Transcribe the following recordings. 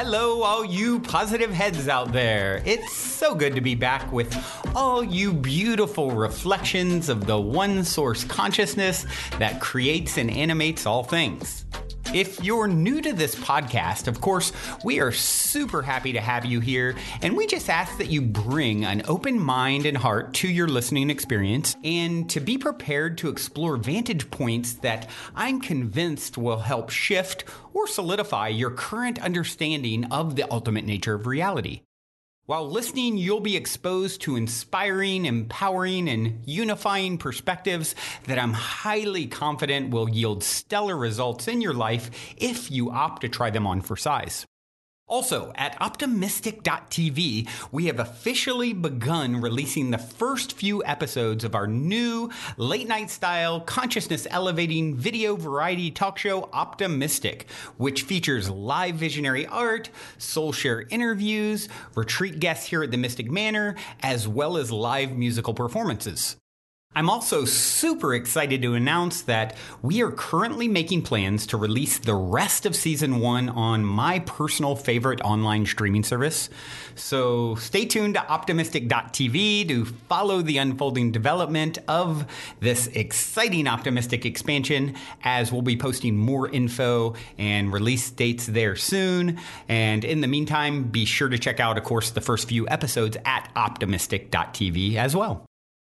Hello, all you positive heads out there. It's so good to be back with all you beautiful reflections of the one source consciousness that creates and animates all things. If you're new to this podcast, of course, we are super happy to have you here, and we just ask that you bring an open mind and heart to your listening experience and to be prepared to explore vantage points that I'm convinced will help shift or solidify your current understanding of the ultimate nature of reality. While listening, you'll be exposed to inspiring, empowering, and unifying perspectives that I'm highly confident will yield stellar results in your life if you opt to try them on for size. Also, at Optimistic.tv, we have officially begun releasing the first few episodes of our new late-night style, consciousness-elevating video variety talk show, Optimistic, which features live visionary art, soul share interviews, retreat guests here at the Mystic Manor, as well as live musical performances. I'm also super excited to announce that we are currently making plans to release the rest of Season 1 on my personal favorite online streaming service. So stay tuned to Optimistic.tv to follow the unfolding development of this exciting Optimistic expansion, as we'll be posting more info and release dates there soon. And in the meantime, be sure to check out, of course, the first few episodes at Optimistic.tv as well.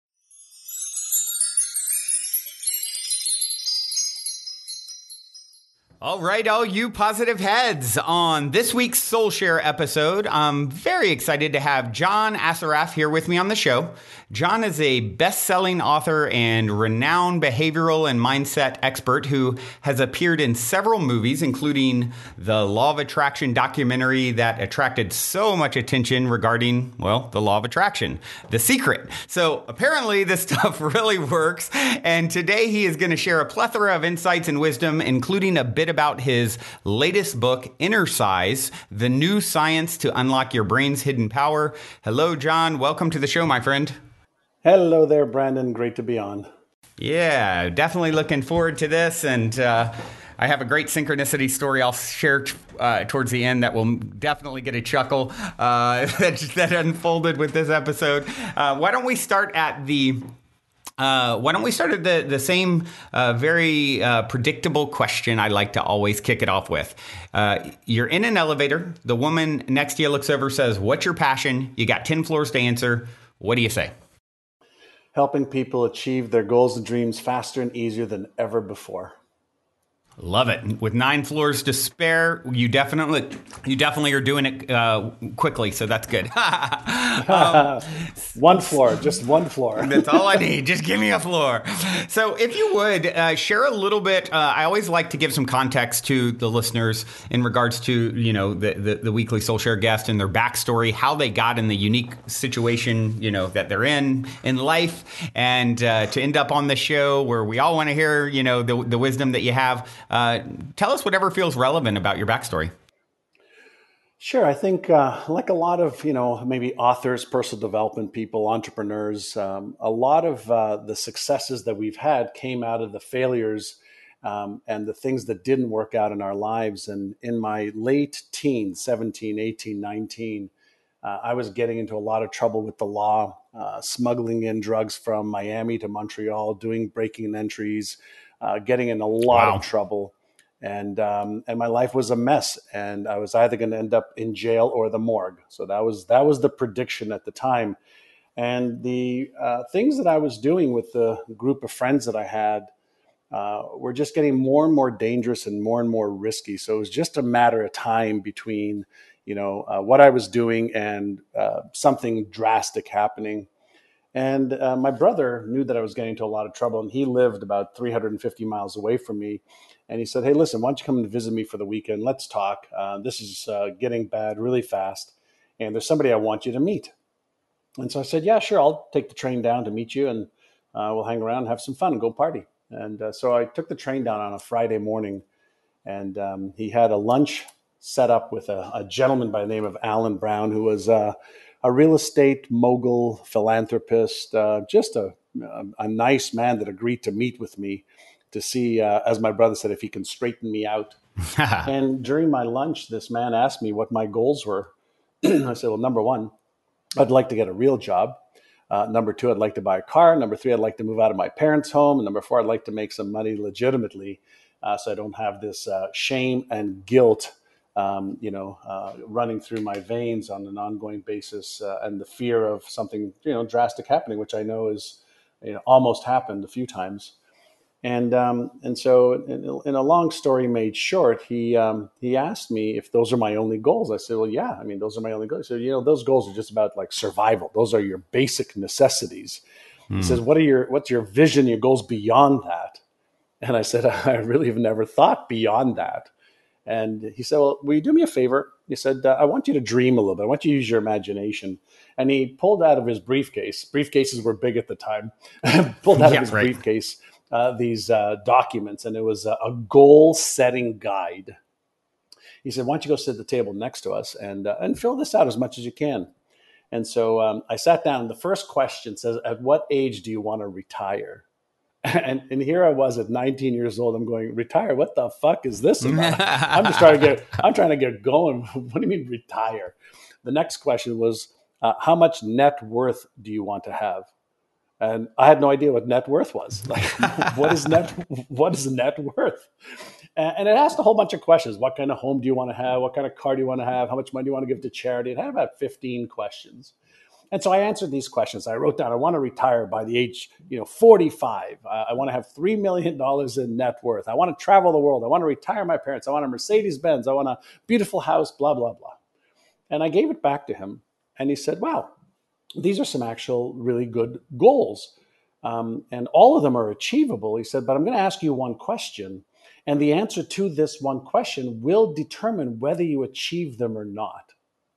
All right, all you positive heads. On this week's Soul Share episode, I'm very excited to have John Assaraf here with me on the show. John is a best-selling author and renowned behavioral and mindset expert who has appeared in several movies, including the Law of Attraction documentary that attracted so much attention regarding, well, the Law of Attraction, The Secret. So apparently this stuff really works, and today he is going to share a plethora of insights and wisdom, including a bit about his latest book, Inner Size, The New Science to Unlock Your Brain's Hidden Power. Hello, John. Welcome to the show, my friend. Hello there, Brandon. Great to be on. Yeah, definitely looking forward to this. And I have a great synchronicity story I'll share towards the end that will definitely get a chuckle that unfolded with this episode. Why don't we start at the same very predictable question I like to always kick it off with? You're in an elevator. The woman next to you looks over, says, "What's your passion?" You got 10 floors to answer. What do you say? Helping people achieve their goals and dreams faster and easier than ever before. Love it. With 9 floors to spare, you definitely are doing it quickly, so that's good. One floor, just one floor. That's all I need. Just give me a floor. So if you would, share a little bit. I always like to give some context to the listeners in regards to, the weekly Soul Share guest and their backstory, how they got in the unique situation, that they're in life, and to end up on the show where we all want to hear, the wisdom that you have. Tell us whatever feels relevant about your backstory. Sure. I think like a lot of, maybe authors, personal development people, entrepreneurs, a lot of the successes that we've had came out of the failures and the things that didn't work out in our lives. And in my late teens, 17, 18, 19, I was getting into a lot of trouble with the law, smuggling in drugs from Miami to Montreal, doing breaking entries, getting in a lot of trouble. And my life was a mess, and I was either going to end up in jail or the morgue. So that was the prediction at the time. And the things that I was doing with the group of friends that I had were just getting more and more dangerous and more risky. So it was just a matter of time between, what I was doing and something drastic happening. And my brother knew that I was getting into a lot of trouble, and he lived about 350 miles away from me. And he said, "Hey, listen, why don't you come and visit me for the weekend? Let's talk. This is getting bad really fast, and there's somebody I want you to meet." And so I said, "Yeah, sure. I'll take the train down to meet you, and we'll hang around and have some fun and go party." And so I took the train down on a Friday morning, and he had a lunch set up with a gentleman by the name of Alan Brown, who was a real estate mogul, philanthropist, just a nice man that agreed to meet with me to see, as my brother said, if he can straighten me out. And during my lunch, this man asked me what my goals were. I said, well, number one, I'd like to get a real job. Number two, I'd like to buy a car. Number three, I'd like to move out of my parents' home. And number four, I'd like to make some money legitimately, so I don't have this shame and guilt, running through my veins on an ongoing basis, and the fear of something, drastic happening, which I know is, almost happened a few times. And so, in a long story made short, he asked me if those are my only goals. I said, well, yeah, I mean, those are my only goals. So, those goals are just about like survival. Those are your basic necessities. He says, what's your vision, your goals beyond that? And I said, I really have never thought beyond that. And he said, well, will you do me a favor? He said, I want you to dream a little bit. I want you to use your imagination. And he pulled out of his briefcase. Briefcases were big at the time. Pulled out of his briefcase these documents, and it was a goal-setting guide. He said, why don't you go sit at the table next to us and fill this out as much as you can? And so I sat down. The first question says, at what age do you want to retire? And here I was at 19 years old. I'm going, retire? What the fuck is this about? I'm trying to get going. What do you mean retire? The next question was, how much net worth do you want to have? And I had no idea what net worth was. Like, what is net worth? And it asked a whole bunch of questions. What kind of home do you want to have? What kind of car do you want to have? How much money do you want to give to charity? It had about 15 questions. And so I answered these questions. I wrote down, I want to retire by the age, 45. I want to have $3 million in net worth. I want to travel the world. I want to retire my parents. I want a Mercedes-Benz. I want a beautiful house, blah, blah, blah. And I gave it back to him. And he said, wow, these are some actual really good goals. And all of them are achievable. He said, but I'm going to ask you one question. And the answer to this one question will determine whether you achieve them or not.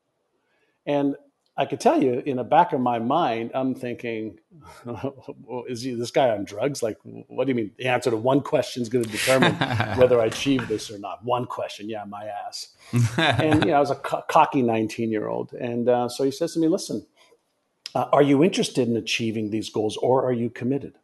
And I could tell you, in the back of my mind, I'm thinking, is this guy on drugs? Like, what do you mean? The answer to one question is going to determine whether I achieve this or not. One question, yeah, my ass. And I was a cocky 19-year-old. And so he says to me, listen, are you interested in achieving these goals, or are you committed?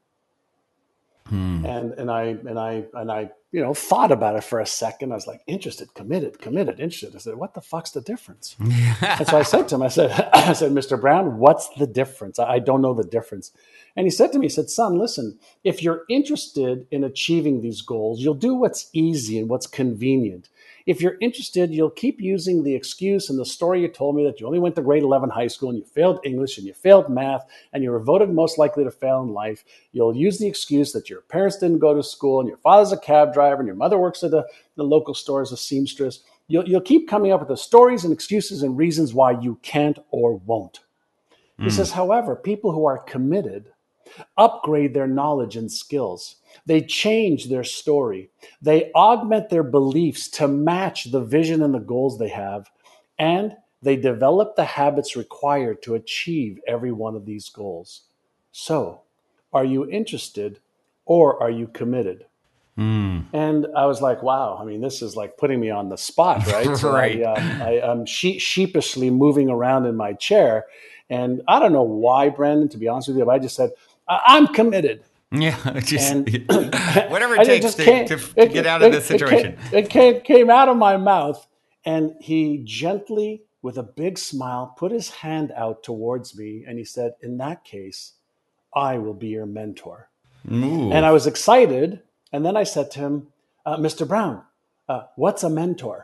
And I thought about it for a second. I was like, interested, committed, interested. I said, what the fuck's the difference? And so I said to him, I said, Mr. Brown, what's the difference? I don't know the difference. And he said to me, son, listen, if you're interested in achieving these goals, you'll do what's easy and what's convenient. If you're interested, you'll keep using the excuse and the story you told me that you only went to grade 11 high school and you failed English and you failed math and you were voted most likely to fail in life. You'll use the excuse that your parents didn't go to school and your father's a cab driver and your mother works at the local store as a seamstress. You'll keep coming up with the stories and excuses and reasons why you can't or won't. He says, however, people who are committed upgrade their knowledge and skills. They change their story. They augment their beliefs to match the vision and the goals they have, and they develop the habits required to achieve every one of these goals. So, are you interested or are you committed? And I was like, wow, I mean, this is like putting me on the spot, right? So Right. I'm sheepishly moving around in my chair. And I don't know why, Brandon, to be honest with you, but I just said, I'm committed. Yeah, just And whatever it takes to get out of this situation. It came out of my mouth. And he gently, with a big smile, put his hand out towards me. And he said, in that case, I will be your mentor. Ooh. And I was excited. And then I said to him, Mr. Brown, what's a mentor?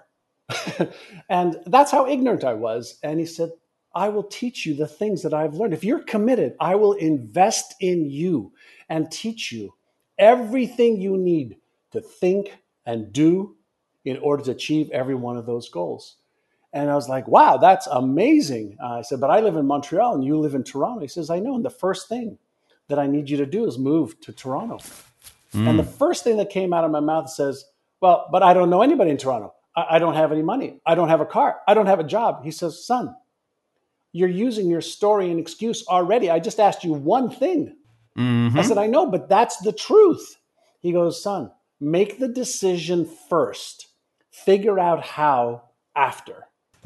And that's how ignorant I was. And he said, I will teach you the things that I've learned. If you're committed, I will invest in you and teach you everything you need to think and do in order to achieve every one of those goals. And I was like, wow, that's amazing. I said, but I live in Montreal and you live in Toronto. He says, I know. And the first thing that I need you to do is move to Toronto. And the first thing that came out of my mouth says, well, but I don't know anybody in Toronto. I don't have any money. I don't have a car. I don't have a job. He says, son, you're using your story and excuse already. I just asked you one thing. I said, I know, but that's the truth. He goes, son, make the decision first. Figure out how after.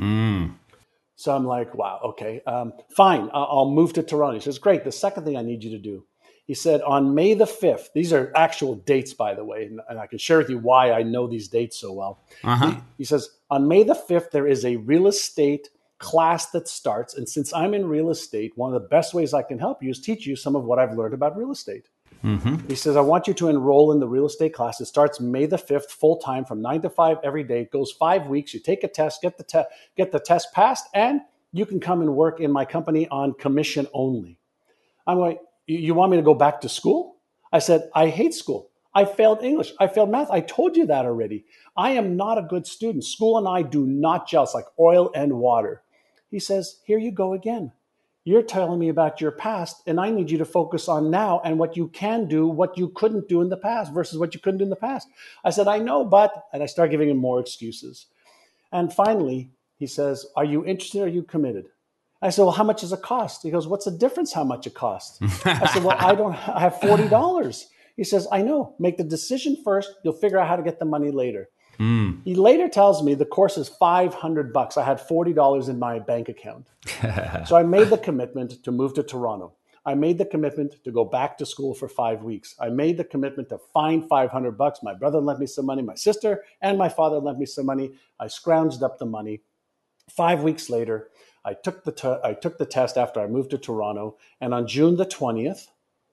So I'm like, wow, okay, fine. I'll move to Toronto. He says, great. The second thing I need you to do, He said, on May the 5th, these are actual dates, by the way, and I can share with you why I know these dates so well. Uh-huh. He says, on May the 5th, there is a real estate class that starts. And since I'm in real estate, one of the best ways I can help you is teach you some of what I've learned about real estate. He says, I want you to enroll in the real estate class. It starts May the 5th, full time from 9 to 5 every day. It goes 5 weeks. You take a test, get the test passed, and you can come and work in my company on commission only. I'm like, you want me to go back to school? I said, I hate school. I failed English. I failed math. I told you that already. I am not a good student. School and I do not gel. It's like oil and water. He says, here you go again. You're telling me about your past, and I need you to focus on now and what you can do, what you couldn't do in the past versus what you couldn't do in the past. I said, I know, but, and I start giving him more excuses. And finally, he says, are you interested? Are you committed? I said, well, how much does it cost? He goes, what's the difference how much it costs? I said, well, I have $40. He says, I know, make the decision first. You'll figure out how to get the money later. He later tells me the course is $500. I had $40 in my bank account. So I made the commitment to move to Toronto. I made the commitment to go back to school for 5 weeks. I made the commitment to find $500. My brother lent me some money. My sister and my father lent me some money. I scrounged up the money. 5 weeks later, I took the test after I moved to Toronto. And on June the 20th,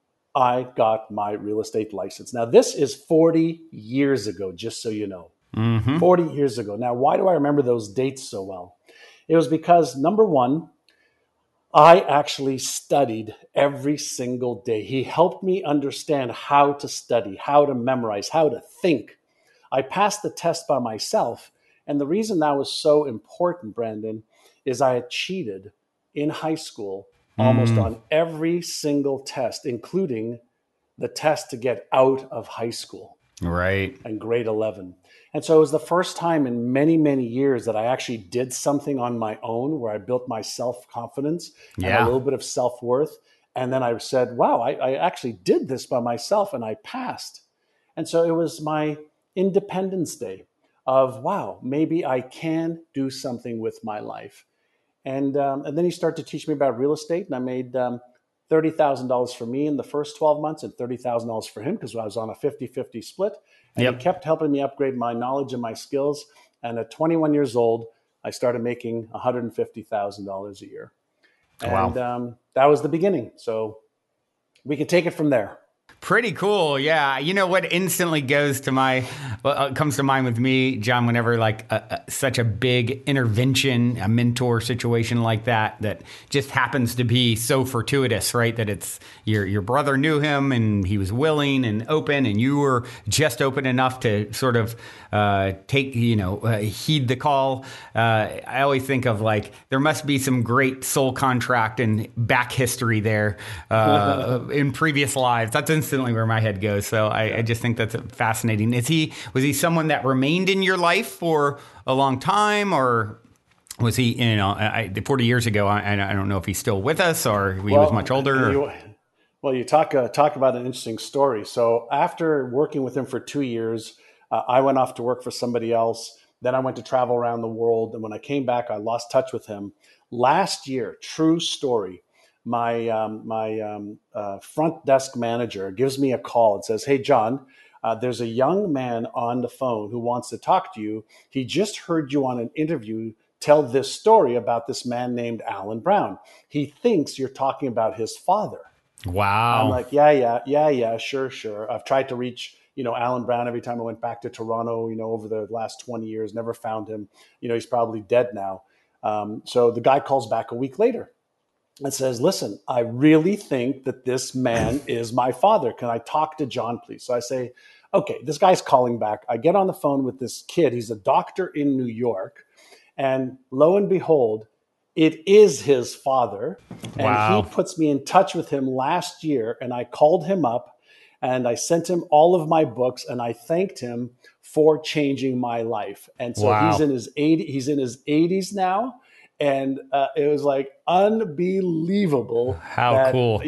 I got my real estate license. Now, this is 40 years ago, just so you know. 40 years ago. Now, why do I remember those dates so well? It was because, number one, I actually studied every single day. He helped me understand how to study, how to memorize, how to think. I passed the test by myself. And the reason that was so important, Brandon, is I had cheated in high school almost on every single test, including the test to get out of high school. Right. And grade 11. And so it was the first time in many, many years that I actually did something on my own where I built my self-confidence and a little bit of self-worth. And then I said, wow, I actually did this by myself and I passed. And so it was my Independence Day of, wow, maybe I can do something with my life. And then he started to teach me about real estate, and I made $30,000 for me in the first 12 months and $30,000 for him because I was on a 50-50 split. And he kept helping me upgrade my knowledge and my skills. And at 21 years old, I started making $150,000 a year. And that was the beginning. So we can take it from there. Pretty cool. Yeah. You know what instantly comes to mind with me, John, whenever like such a big intervention, a mentor situation like that just happens to be so fortuitous, right? That it's your brother knew him and he was willing and open and you were just open enough to sort of heed the call. I always think of like, there must be some great soul contract and back history there in previous lives. That's instantly where my head goes. So I just think that's fascinating. Was he someone that remained in your life for a long time, or was he, 40 years ago, I don't know if he's still with us or he was much older? You talk about an interesting story. So after working with him for 2 years, I went off to work for somebody else. Then I went to travel around the world. And when I came back, I lost touch with him. Last year, true story, my front desk manager gives me a call and says, hey, John, there's a young man on the phone who wants to talk to you. He just heard you on an interview tell this story about this man named Alan Brown. He thinks you're talking about his father. Wow. I'm like, yeah, sure. I've tried to reach Alan Brown every time I went back to Toronto, over the last 20 years, never found him. He's probably dead now. So the guy calls back a week later and says, listen, I really think that this man is my father. Can I talk to John, please? So I say, okay, this guy's calling back. I get on the phone with this kid. He's a doctor in New York. And lo and behold, it is his father. And he puts me in touch with him last year. And I called him up. And I sent him all of my books, and I thanked him for changing my life. And so he's in his 80s now, and it was like unbelievable. How cool!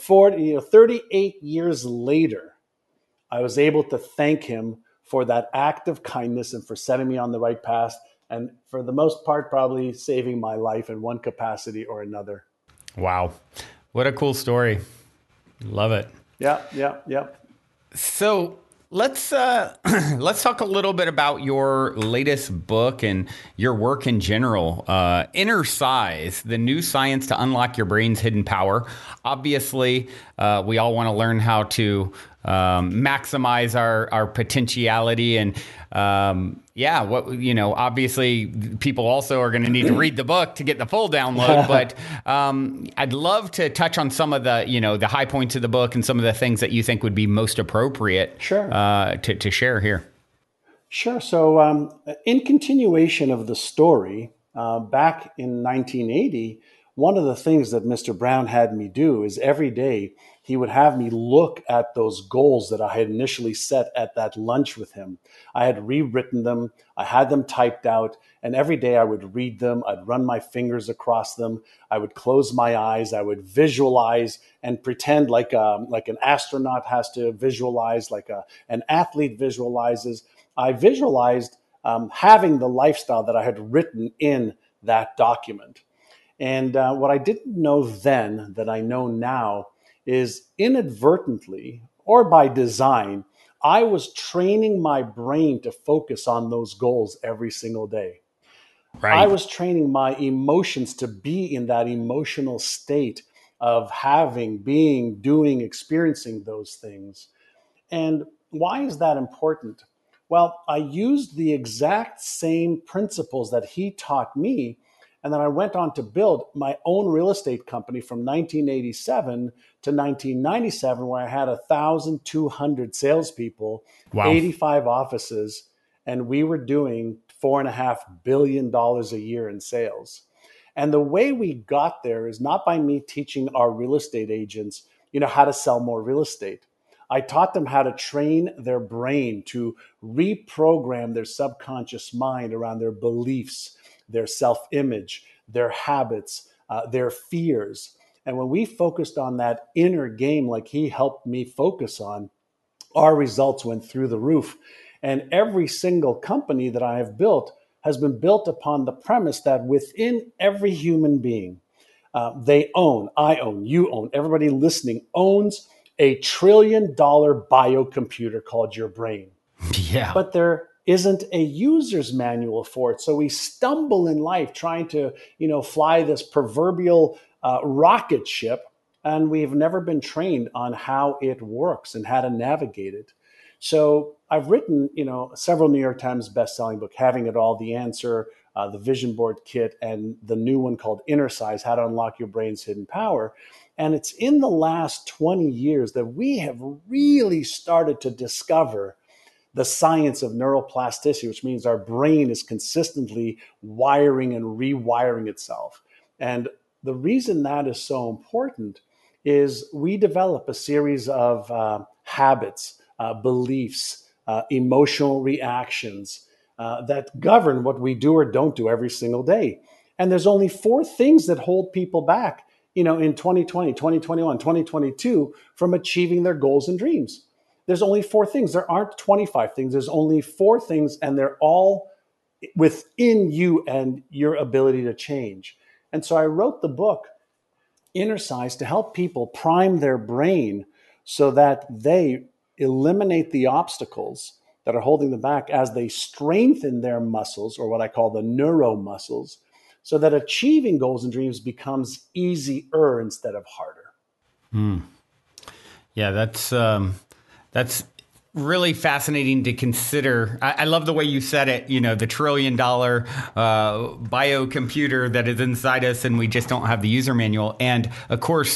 38 years later, I was able to thank him for that act of kindness and for setting me on the right path, and for the most part, probably saving my life in one capacity or another. Wow, what a cool story! Love it. Yeah, yeah, yeah. So let's let's talk a little bit about your latest book and your work in general. Inner Size: The New Science to Unlock Your Brain's Hidden Power. Obviously, we all want to learn how to maximize our potentiality, and obviously people also are going to need to read the book to get the full download. But I'd love to touch on some of the the high points of the book and some of the things that you think would be most appropriate to share here. Sure. So in continuation of the story, back in 1980, one of the things that Mr. Brown had me do is every day he would have me look at those goals that I had initially set at that lunch with him. I had rewritten them. I had them typed out. And every day I would read them. I'd run my fingers across them. I would close my eyes. I would visualize and pretend like an astronaut has to visualize, like an athlete visualizes. I visualized having the lifestyle that I had written in that document. And what I didn't know then that I know now is inadvertently or by design, I was training my brain to focus on those goals every single day. Right. I was training my emotions to be in that emotional state of having, being, doing, experiencing those things. And why is that important? Well, I used the exact same principles that he taught me. And then I went on to build my own real estate company from 1987 to 1997, where I had 1,200 salespeople, Wow. 85 offices, and we were doing $4.5 billion a year in sales. And the way we got there is not by me teaching our real estate agents, how to sell more real estate. I taught them how to train their brain to reprogram their subconscious mind around their beliefs, their self-image, their habits, their fears. And when we focused on that inner game, like he helped me focus on, our results went through the roof. And every single company that I have built has been built upon the premise that within every human being, I own, you own, everybody listening owns a $1 trillion biocomputer called your brain. Yeah. But there isn't a user's manual for it. So we stumble in life trying to, fly this proverbial rocket ship, and we've never been trained on how it works and how to navigate it. So I've written, several New York Times best-selling book, Having It All, The Answer, the Vision Board Kit, and the new one called Inner Size, How to Unlock Your Brain's Hidden Power. And it's in the last 20 years that we have really started to discover the science of neuroplasticity, which means our brain is consistently wiring and rewiring itself. And the reason that is so important is we develop a series of habits, beliefs, emotional reactions that govern what we do or don't do every single day. And there's only 4 things that hold people back, in 2020, 2021, 2022 from achieving their goals and dreams. There's only 4 things. There aren't 25 things. There's only 4 things, and they're all within you and your ability to change. And so I wrote the book, Inner Size, to help people prime their brain so that they eliminate the obstacles that are holding them back as they strengthen their muscles, or what I call the neuromuscles, so that achieving goals and dreams becomes easier instead of harder. Yeah, that's really fascinating to consider. I love the way you said it, the $1 trillion biocomputer that is inside us, and we just don't have the user manual. And of course,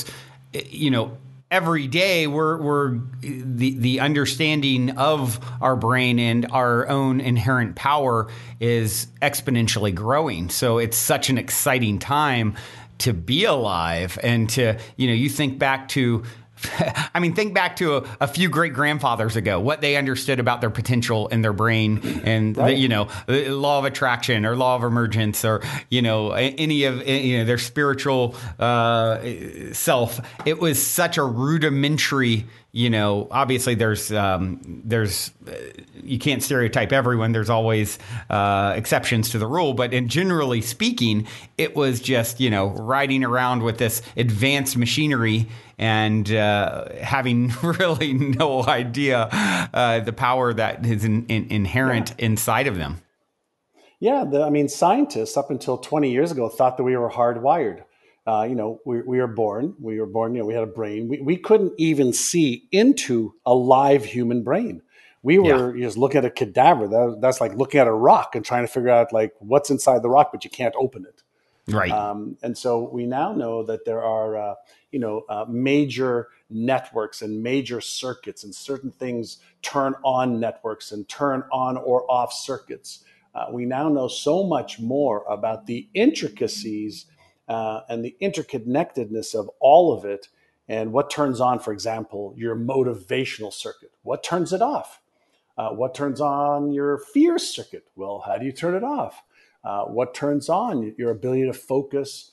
every day we're the understanding of our brain and our own inherent power is exponentially growing. So it's such an exciting time to be alive, and to, you think back to think back to a few great grandfathers ago, what they understood about their potential in their brain, and right. The law of attraction or law of emergence, or any of their spiritual self. It was such a rudimentary obviously there's you can't stereotype everyone. There's always exceptions to the rule, but in generally speaking, it was just riding around with this advanced machinery and having really no idea the power that is inherent inside of them. Yeah, scientists up until 20 years ago thought that we were hardwired. We were born. We had a brain. We couldn't even see into a live human brain. We were just looking at a cadaver. That's like looking at a rock and trying to figure out like what's inside the rock, but you can't open it. Right. And so we now know that there are, major networks and major circuits, and certain things turn on networks and turn on or off circuits. We now know so much more about the intricacies and the interconnectedness of all of it, and what turns on, for example, your motivational circuit. What turns it off? What turns on your fear circuit? Well, how do you turn it off? What turns on your ability to focus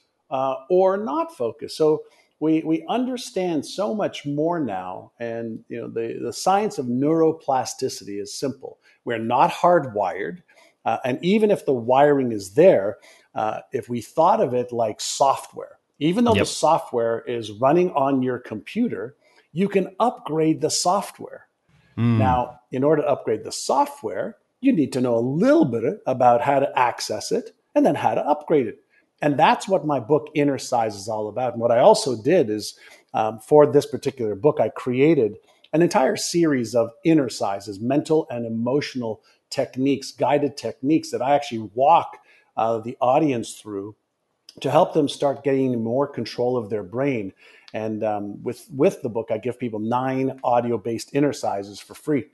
or not focus? So we understand so much more now, and the science of neuroplasticity is simple. We're not hardwired, and even if the wiring is there, if we thought of it like software, even though the software is running on your computer, you can upgrade the software. Now, in order to upgrade the software, you need to know a little bit about how to access it and then how to upgrade it. And that's what my book Inner Size is all about. And what I also did is for this particular book, I created an entire series of inner sizes, mental and emotional techniques, guided techniques that I actually walk the audience through to help them start getting more control of their brain. And with the book, I give people 9 audio-based inner sizes for free.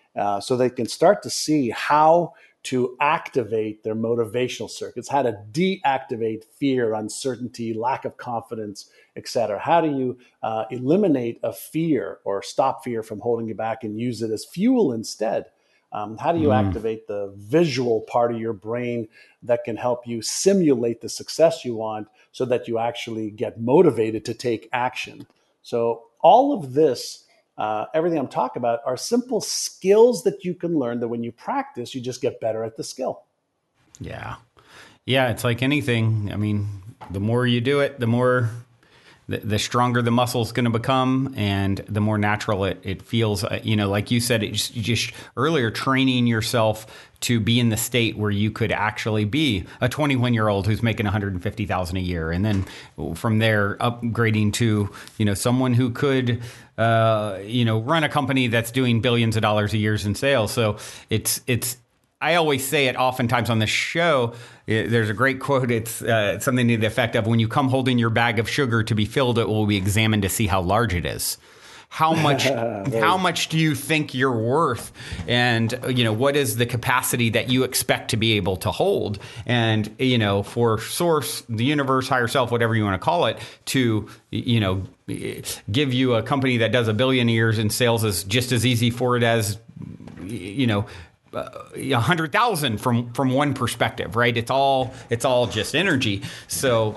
So they can start to see how to activate their motivational circuits, how to deactivate fear, uncertainty, lack of confidence, etc. How do you eliminate a fear or stop fear from holding you back and use it as fuel instead? How do you activate the visual part of your brain that can help you simulate the success you want so that you actually get motivated to take action? So all of this, everything I'm talking about, are simple skills that you can learn that when you practice, you just get better at the skill. Yeah. Yeah, it's like anything. I mean, the more you do it, the more the stronger the muscle is going to become, and the more natural it feels. Like you said, you just earlier, training yourself to be in the state where you could actually be a 21-year-old who's making $150,000 a year, and then from there upgrading to someone who could run a company that's doing billions of dollars a year in sales. So it's. I always say it oftentimes on the show. There's a great quote. It's something to the effect of, when you come holding your bag of sugar to be filled, it will be examined to see how large it is. How much do you think you're worth? And, what is the capacity that you expect to be able to hold? And, for source, the universe, higher self, whatever you want to call it, to, give you a company that does $1 billion a year in sales is just as easy for it as, 100,000 from one perspective, right? It's all just energy. So,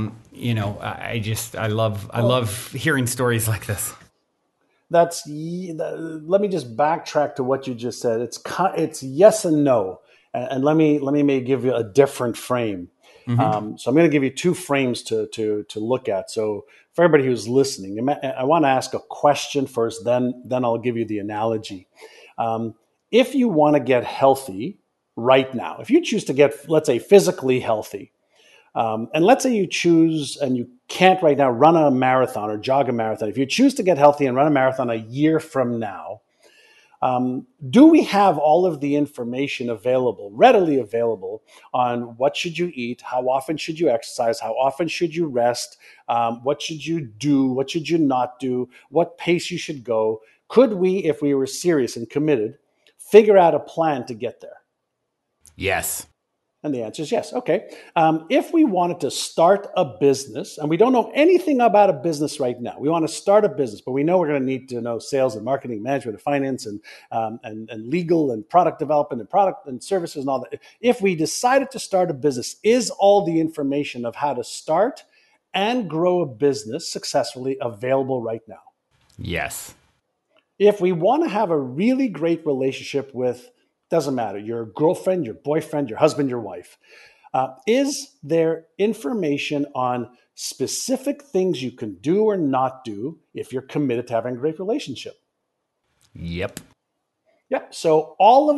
I love hearing stories like this. Let me just backtrack to what you just said. It's yes and no, and let me maybe give you a different frame. Mm-hmm. So I'm going to give you 2 frames to look at. So for everybody who's listening, I want to ask a question first, then I'll give you the analogy. If you want to get healthy right now, if you choose to get, let's say, physically healthy, and let's say you choose and you can't right now run a marathon or jog a marathon. If you choose to get healthy and run a marathon a year from now, do we have all of the information readily available on what should you eat, how often should you exercise, how often should you rest, what should you do, what should you not do, what pace you should go? Could we, if we were serious and committed, figure out a plan to get there? Yes. And the answer is yes. Okay. If we wanted to start a business, and we don't know anything about a business right now, we want to start a business, but we know we're going to need to know sales and marketing, management and finance, and legal and product development and product and services and all that. If we decided to start a business, is all the information of how to start and grow a business successfully available right now? Yes. If we want to have a really great relationship with, doesn't matter, your girlfriend, your boyfriend, your husband, your wife, is there information on specific things you can do or not do if you're committed to having a great relationship? Yep. Yep. So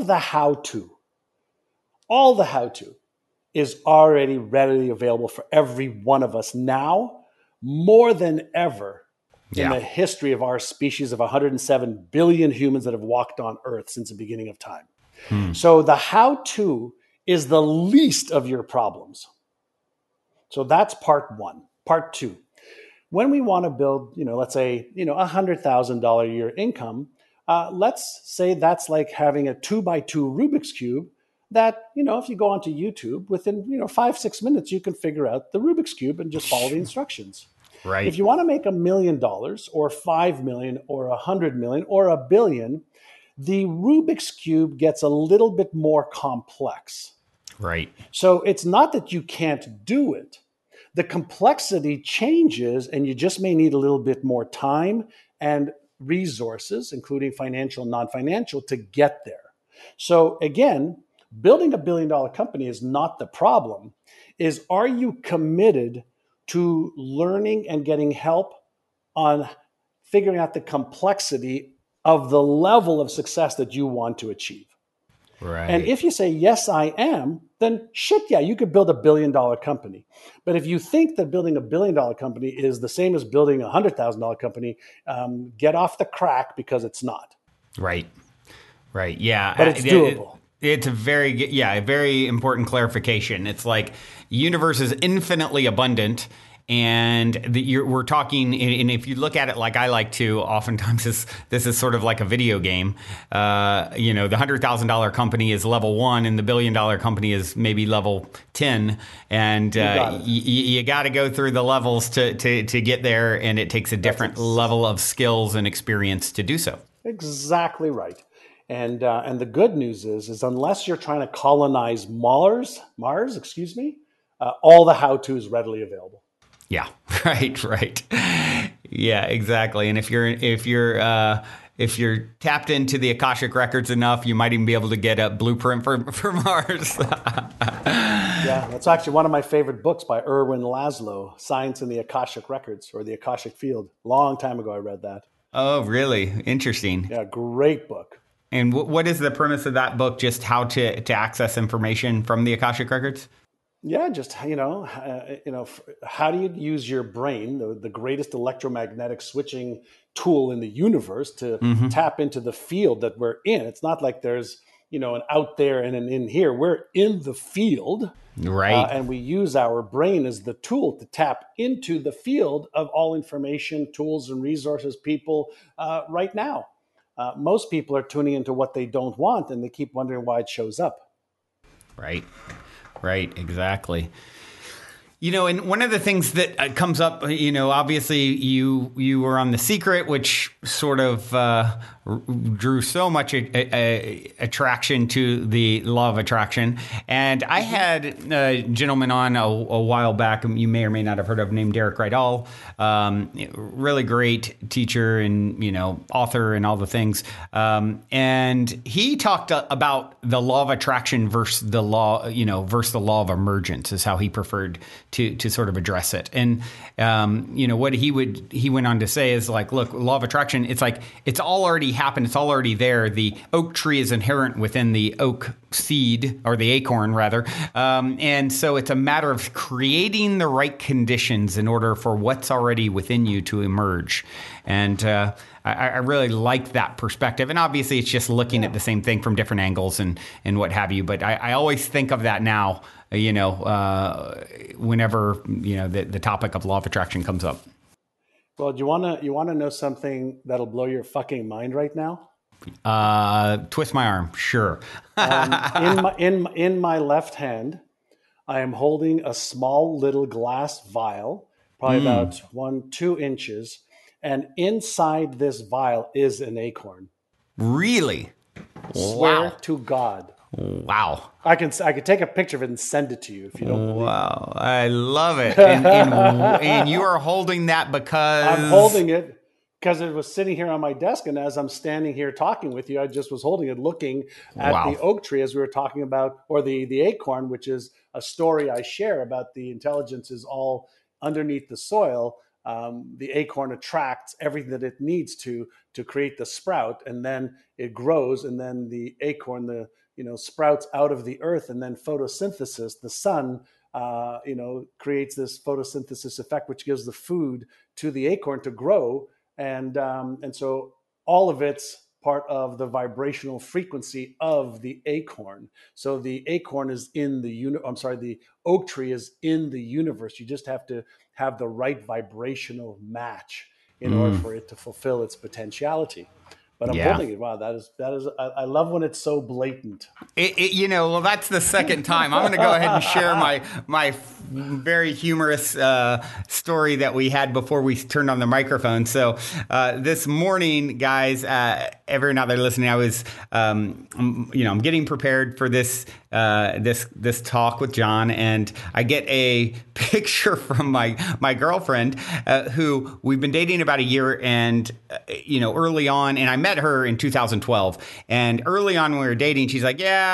all the how to is already readily available for every one of us now, more than ever in the history of our species of 107 billion humans that have walked on Earth since the beginning of time. So the how to is the least of your problems. So that's part one. Part two, when we want to build, let's say, $100,000 a year income, let's say that's like having a 2x2 Rubik's Cube that, if you go onto YouTube, within, 5-6 minutes, you can figure out the Rubik's Cube and just follow the instructions. Right. If you want to make $1 million or 5 million or 100 million or a billion, the Rubik's Cube gets a little bit more complex. Right. So it's not that you can't do it. The complexity changes, and you just may need a little bit more time and resources, including financial and non-financial, to get there. So again, building $1 billion company is not the problem. Are you committed to learning and getting help on figuring out the complexity of the level of success that you want to achieve? Right. And if you say, yes, I am, then shit, yeah, you could build $1 billion company. But if you think that building $1 billion company is the same as building a $100,000 company, get off the crack, because it's not. Right. Right. Yeah. But it's doable. It's a very important clarification. It's like universe is infinitely abundant, and we're talking, and if you look at it like I like to, oftentimes this is sort of like a video game. The $100,000 company is level 1, and the $1 billion company is maybe level 10, and you got to go through the levels to get there, and it takes a different level of skills and experience to do so. Exactly right. And the good news is unless you're trying to colonize Mars, all the how-to is readily available. Yeah, right. Yeah, exactly. And if you're tapped into the Akashic records enough, you might even be able to get a blueprint for Mars. Yeah, that's actually one of my favorite books by Erwin Laszlo, Science in the Akashic Records, or the Akashic Field. Long time ago I read that. Oh, really? Interesting. Yeah, great book. And what is the premise of that book? Just how to access information from the Akashic records? Yeah, just how do you use your brain, the greatest electromagnetic switching tool in the universe, to tap into the field that we're in? It's not like there's an out there and an in here. We're in the field, right? And we use our brain as the tool to tap into the field of all information, tools, and resources, people right now. Most people are tuning into what they don't want, and they keep wondering why it shows up. Right, exactly. And one of the things that comes up, obviously you were on The Secret, which sort of drew so much attraction to the law of attraction. And I had a gentleman on a while back, you may or may not have heard of, named Derek Rydall, really great teacher and, author and all the things. And he talked about the law of attraction versus the law of emergence is how he preferred to sort of address it. And, what he went on to say is like, look, law of attraction, it's like, it's all already happened. It's all already there. The oak tree is inherent within the oak seed, or the acorn rather. And so it's a matter of creating the right conditions in order for what's already within you to emerge. And, I really like that perspective. And obviously it's just looking at the same thing from different angles and what have you. But I always think of that now, whenever, the topic of law of attraction comes up. Well, do you want to know something that'll blow your fucking mind right now? Twist my arm. Sure. In my left hand, I am holding a small little glass vial, probably about 2 inches. And inside this vial is an acorn. Really? Swear to God. Wow. I could take a picture of it and send it to you if you don't believe. Wow. I love it. And you are holding that because... I'm holding it because it was sitting here on my desk, and as I'm standing here talking with you, I just was holding it, looking at the Wow. oak tree as we were talking about, or the acorn, which is a story I share about the intelligence is all underneath the soil. The acorn attracts everything that it needs to create the sprout, and then it grows, and then the acorn, sprouts out of the earth, and then photosynthesis, the sun, creates this photosynthesis effect, which gives the food to the acorn to grow, and so all of it's part of the vibrational frequency of the acorn. So the acorn is in the oak tree is in the universe. You just have to have the right vibrational match in order Mm, for it to fulfill its potentiality. But I'm yeah. holding it. Wow, that is. I love when it's so blatant. Well, that's the second time. I'm going to go ahead and share my very humorous story that we had before we turned on the microphone. So this morning, guys, everyone out there listening, I was, I'm getting prepared for this talk with John, and I get a picture from my girlfriend, who we've been dating about a year, and early on, and I met her in 2012, and early on when we were dating, she's like, yeah,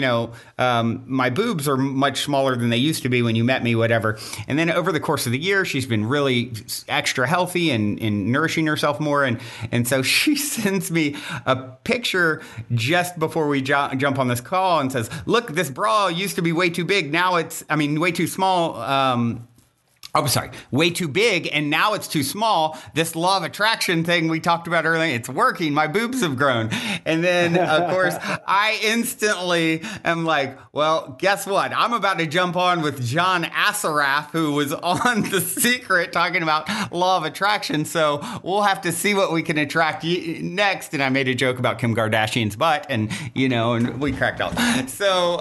my boobs are much smaller than they used to be when you met me, whatever. And then over the course of the year, she's been really extra healthy and nourishing herself more, and so she sends me a picture just before we jump on this call and says, look, this bra used to be way too big. Now way too small. Sorry, way too big, and now it's too small. This law of attraction thing we talked about earlier, it's working. My boobs have grown. And then, of course, I instantly am like, well, guess what? I'm about to jump on with John Assaraf, who was on The Secret talking about law of attraction. So we'll have to see what we can attract next. And I made a joke about Kim Kardashian's butt, and and we cracked up. So,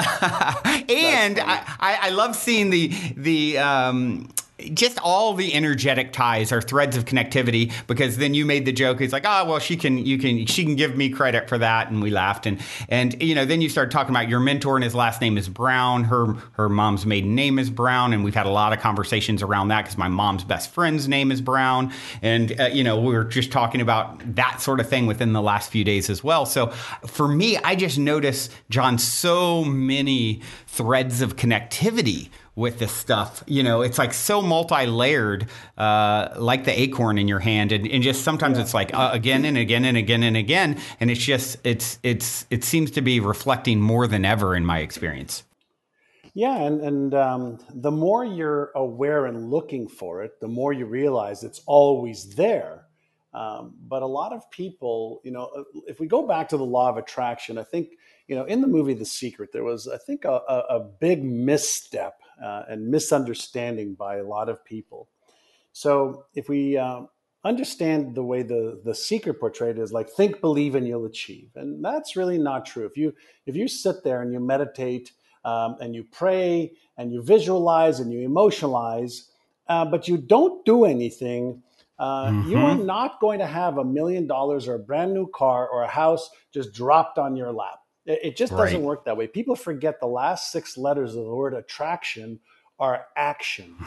and I love seeing the just all the energetic ties or threads of connectivity, because then you made the joke. It's like, oh, well, she can give me credit for that. And we laughed. And then you started talking about your mentor, and his last name is Brown. Her mom's maiden name is Brown. And we've had a lot of conversations around that because my mom's best friend's name is Brown. And, we were just talking about that sort of thing within the last few days as well. So for me, I just noticed, John, so many threads of connectivity with this stuff. It's like so multi-layered, like the acorn in your hand. And just sometimes it's like again and again and again and again. And it's just, it seems to be reflecting more than ever in my experience. Yeah, and the more you're aware and looking for it, the more you realize it's always there. But a lot of people, if we go back to the law of attraction, I think, in the movie The Secret, there was, I think, a big misstep and misunderstanding by a lot of people. So if we understand the way the Secret portrayed is like, think, believe, and you'll achieve, and that's really not true. If you sit there and you meditate, and you pray and you visualize and you emotionalize, but you don't do anything, you are Mm-hmm. not going to have $1 million or a brand new car or a house just dropped on your lap. It just doesn't Right. work that way. People forget the last 6 letters of the word attraction are action.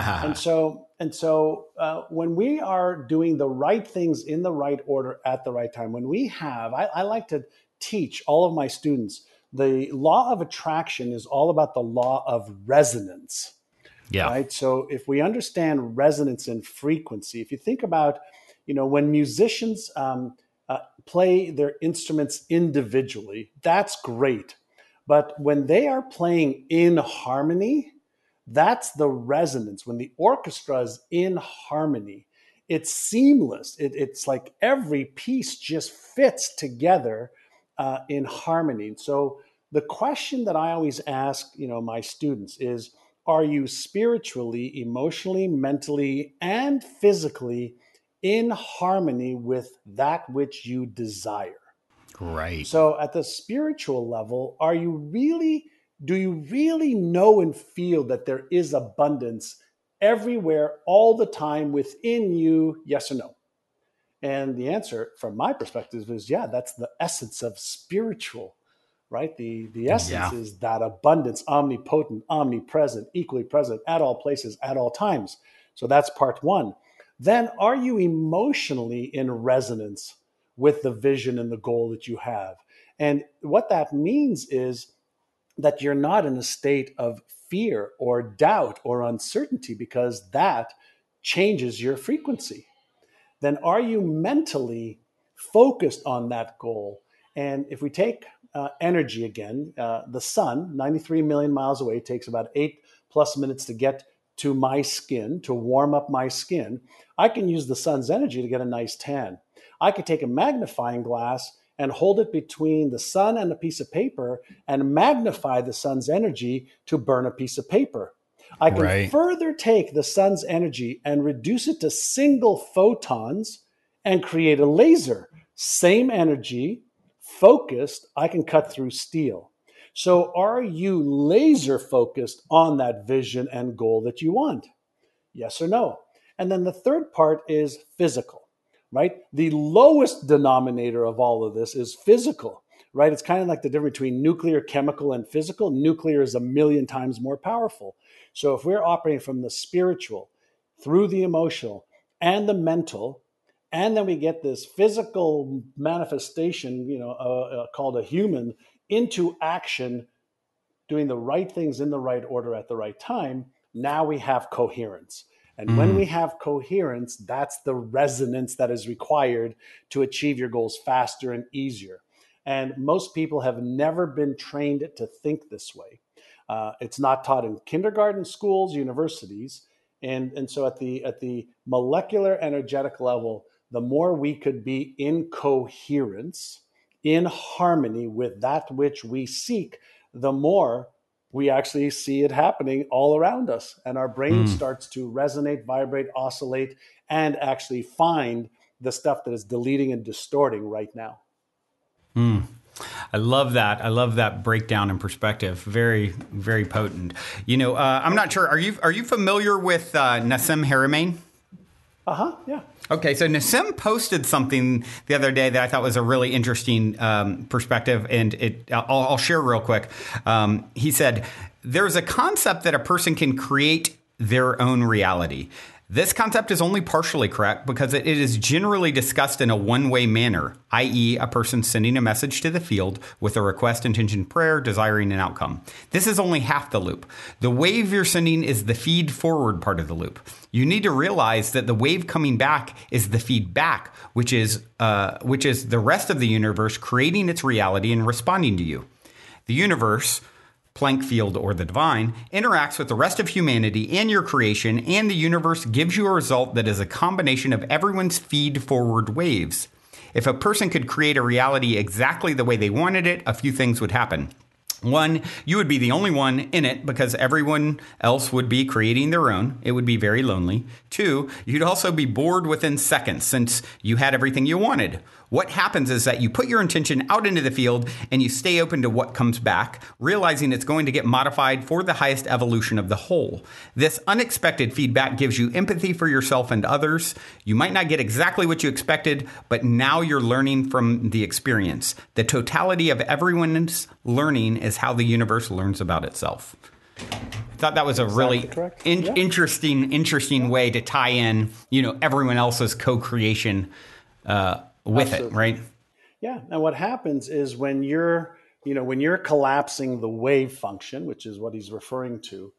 And so when we are doing the right things in the right order at the right time, I like to teach all of my students, the law of attraction is all about the law of resonance, Yeah. right? So if we understand resonance and frequency, if you think about, when musicians play their instruments individually, that's great. But when they are playing in harmony, that's the resonance. When the orchestra is in harmony, it's seamless. It's like every piece just fits together in harmony. So the question that I always ask, my students is, are you spiritually, emotionally, mentally, and physically in harmony with that which you desire? Right. So at the spiritual level, do you really know and feel that there is abundance everywhere all the time within you? Yes or no? And the answer from my perspective is, yeah, that's the essence of spiritual, right? The essence Yeah. is that abundance, omnipotent, omnipresent, equally present at all places, at all times. So that's part one. then are you emotionally in resonance with the vision and the goal that you have? And what that means is that you're not in a state of fear or doubt or uncertainty, because that changes your frequency. Then are you mentally focused on that goal? And if we take energy again, the sun, 93 million miles away, takes about 8+ minutes to get to my skin, to warm up my skin. I can use the sun's energy to get a nice tan. I could take a magnifying glass and hold it between the sun and a piece of paper and magnify the sun's energy to burn a piece of paper. I can Right. further take the sun's energy and reduce it to single photons and create a laser. Same energy, focused, I can cut through steel. So, are you laser focused on that vision and goal that you want? Yes or no? And then the third part is physical, right? The lowest denominator of all of this is physical, right? It's kind of like the difference between nuclear, chemical, and physical. Nuclear is a million times more powerful. So if we're operating from the spiritual through the emotional and the mental, and then we get this physical manifestation, called a human, into action, doing the right things in the right order at the right time, now we have coherence. And when we have coherence, that's the resonance that is required to achieve your goals faster and easier. And most people have never been trained to think this way. It's not taught in kindergarten, schools, universities. And so at the molecular energetic level, the more we could be in coherence, in harmony with that which we seek, the more we actually see it happening all around us. And our brain starts to resonate, vibrate, oscillate, and actually find the stuff that is deleting and distorting right now. I love that. I love that breakdown and perspective. Very, very potent. I'm not sure. Are you familiar with Nassim Haramein? Yeah. Okay, so Nassim posted something the other day that I thought was a really interesting perspective, and I'll share real quick. He said, "There's a concept that a person can create their own reality. This concept is only partially correct because it is generally discussed in a one-way manner, i.e. a person sending a message to the field with a request, intention, prayer, desiring an outcome. This is only half the loop. The wave you're sending is the feed-forward part of the loop. You need to realize that the wave coming back is the feedback, which is the rest of the universe creating its reality and responding to you. The universe, Planck field, or the divine, interacts with the rest of humanity and your creation, and the universe gives you a result that is a combination of everyone's feed-forward waves. If a person could create a reality exactly the way they wanted it, a few things would happen. One, you would be the only one in it because everyone else would be creating their own. It would be very lonely. Two, you'd also be bored within seconds since you had everything you wanted. What happens is that you put your intention out into the field and you stay open to what comes back, realizing it's going to get modified for the highest evolution of the whole. This unexpected feedback gives you empathy for yourself and others. You might not get exactly what you expected, but now you're learning from the experience. The totality of everyone's learning is how the universe learns about itself." I thought that was a really interesting way to tie in, everyone else's co-creation with Absolutely. It, right? Yeah. And what happens is when you're collapsing the wave function, which is what he's referring to,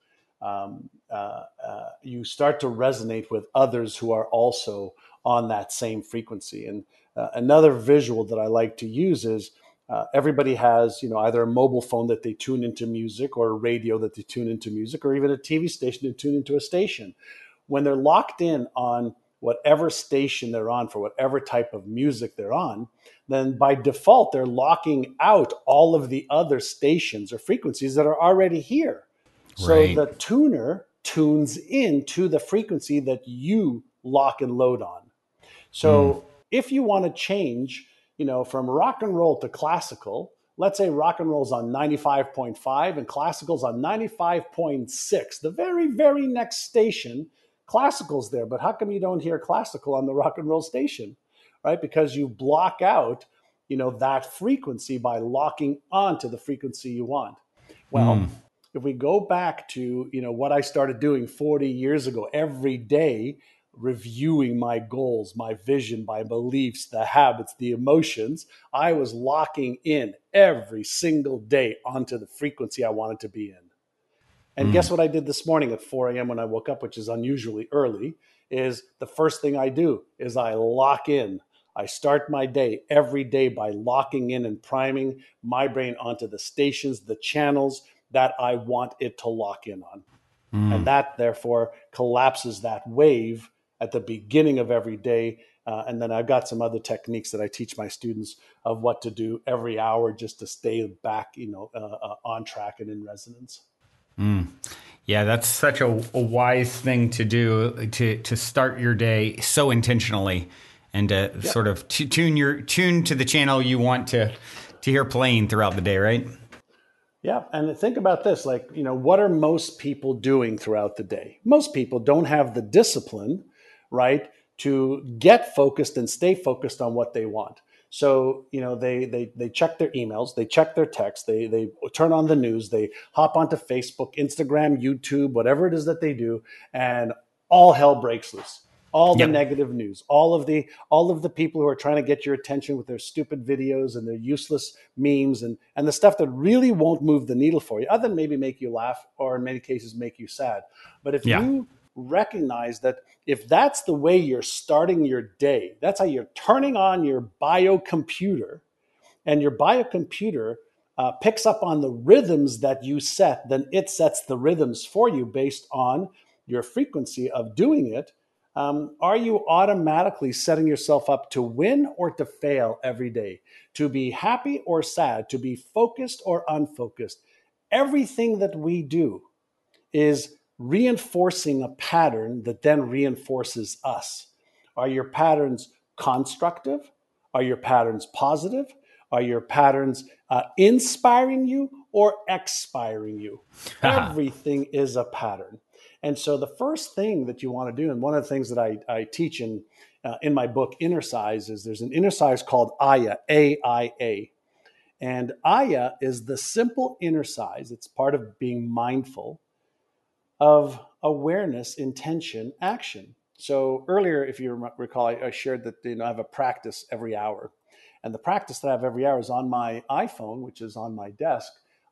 you start to resonate with others who are also on that same frequency. And another visual that I like to use is everybody has, either a mobile phone that they tune into music, or a radio that they tune into music, or even a TV station to tune into a station. When they're locked in on whatever station they're on for whatever type of music they're on, then by default, they're locking out all of the other stations or frequencies that are already here. So Right. the tuner tunes in to the frequency that you lock and load on. So if you want to change, from rock and roll to classical, let's say rock and roll's on 95.5 and classical's on 95.6, the very, very next station, classical's there. But how come you don't hear classical on the rock and roll station, right? Because you block out, that frequency by locking onto the frequency you want. Well, if we go back to, what I started doing 40 years ago, every day, reviewing my goals, my vision, my beliefs, the habits, the emotions. I was locking in every single day onto the frequency I wanted to be in. And Mm. guess what I did this morning at 4 a.m. when I woke up, which is unusually early, is the first thing I do is I lock in. I start my day every day by locking in and priming my brain onto the stations, the channels that I want it to lock in on. And Mm. that therefore collapses that wave at the beginning of every day. And then I've got some other techniques that I teach my students of what to do every hour just to stay back, on track and in resonance. Mm. Yeah, that's such a wise thing to do, to start your day so intentionally, and to Yep. sort of tune to the channel you want to hear playing throughout the day, right? Yeah. And think about this, like, what are most people doing throughout the day? Most people don't have the discipline, right, to get focused and stay focused on what they want. So, they check their emails, they check their texts, they turn on the news, they hop onto Facebook, Instagram, YouTube, whatever it is that they do, and all hell breaks loose. All the Yep. negative news, all of the people who are trying to get your attention with their stupid videos and their useless memes and the stuff that really won't move the needle for you, other than maybe make you laugh or in many cases make you sad. But if Yeah. you recognize that if that's the way you're starting your day, that's how you're turning on your biocomputer, and your biocomputer picks up on the rhythms that you set, then it sets the rhythms for you based on your frequency of doing it. Are you automatically setting yourself up to win or to fail every day, to be happy or sad, to be focused or unfocused? Everything that we do is reinforcing a pattern that then reinforces us. Are your patterns constructive? Are your patterns positive? Are your patterns inspiring you or expiring you? Everything is a pattern. And so the first thing that you want to do, and one of the things that I teach in my book, Inner Size, is there's an inner size called AYA, AIA. And AYA is the simple inner size. It's part of being mindful of awareness, intention, action. So earlier, if you recall, I shared that I have a practice every hour, and the practice that I have every hour is on my iPhone, which is on my desk.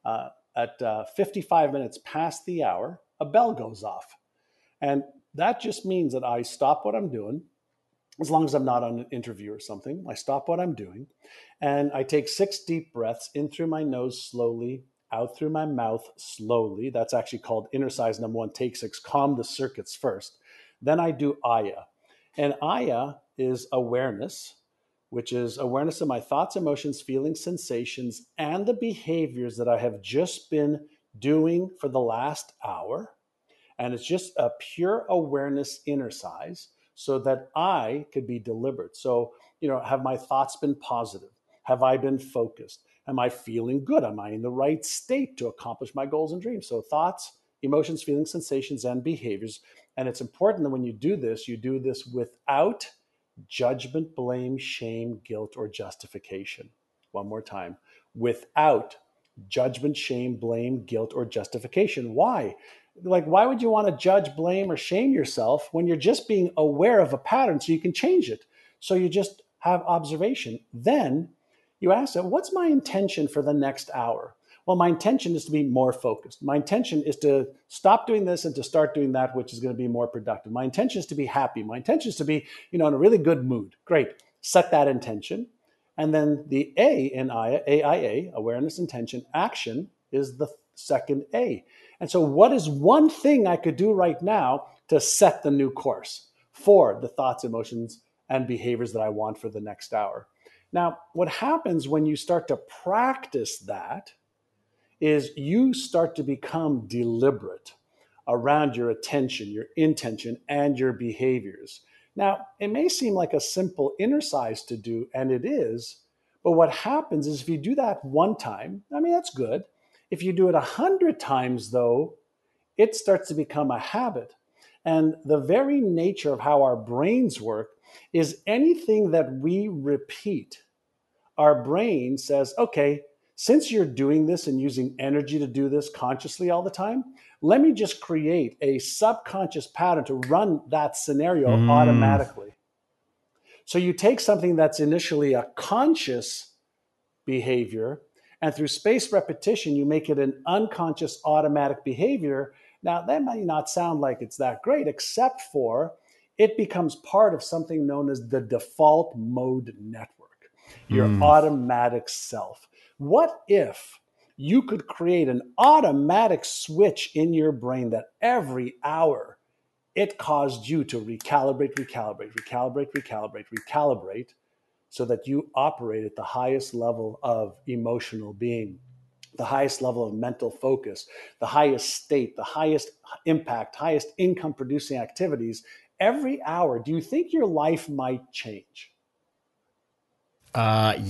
At 55 minutes past the hour, a bell goes off, and that just means that I stop what I'm doing. As long as I'm not on an interview or something, I stop what I'm doing, and I take 6 deep breaths in through my nose slowly, out through my mouth slowly. That's actually called inner size number one, take 6, calm the circuits first. Then I do Aya. And Aya is awareness, which is awareness of my thoughts, emotions, feelings, sensations, and the behaviors that I have just been doing for the last hour. And it's just a pure awareness inner size so that I could be deliberate. So, have my thoughts been positive? Have I been focused? Am I feeling good? Am I in the right state to accomplish my goals and dreams? So, thoughts, emotions, feelings, sensations, and behaviors. And it's important that when you do this without judgment, blame, shame, guilt, or justification. One more time, without judgment, shame, blame, guilt, or justification. Why? Like, why would you want to judge, blame, or shame yourself when you're just being aware of a pattern so you can change it? So you just have observation. Then you ask it, what's my intention for the next hour? Well, my intention is to be more focused. My intention is to stop doing this and to start doing that, which is going to be more productive. My intention is to be happy. My intention is to be, in a really good mood. Great. Set that intention. And then the A in AIA, awareness, intention, action, is the second A. And so, what is one thing I could do right now to set the new course for the thoughts, emotions, and behaviors that I want for the next hour? Now, what happens when you start to practice that is you start to become deliberate around your attention, your intention, and your behaviors. Now, it may seem like a simple inner size to do, and it is, but what happens is if you do that one time, I mean, that's good. If you do it 100 times, though, it starts to become a habit. And the very nature of how our brains work is anything that we repeat, our brain says, okay, Since you're doing this and using energy to do this consciously all the time, let me just create a subconscious pattern to run that scenario automatically. So you take something that's initially a conscious behavior, and through spaced repetition, you make it an unconscious automatic behavior. Now, that might not sound like it's that great, except for it becomes part of something known as the default mode network, your automatic self. What if you could create an automatic switch in your brain that every hour it caused you to recalibrate, so that you operate at the highest level of emotional being, the highest level of mental focus, the highest state, the highest impact, highest income producing activities every hour? Do you think your life might change? Yeah.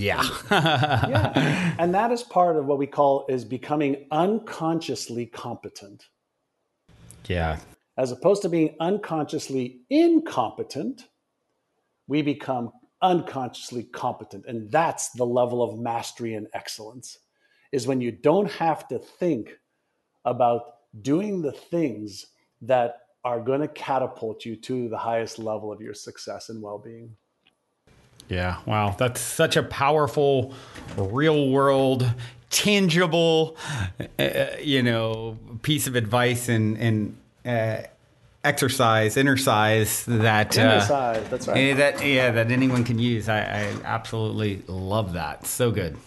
Yeah. And that is part of what we call is becoming unconsciously competent. Yeah. As opposed to being unconsciously incompetent, we become unconsciously competent. And that's the level of mastery and excellence, is when you don't have to think about doing the things that are going to catapult you to the highest level of your success and well-being. Yeah. Wow. That's such a powerful, real world, tangible, piece of advice and exercise, inner size that That's right. that anyone can use. I absolutely love that. So good.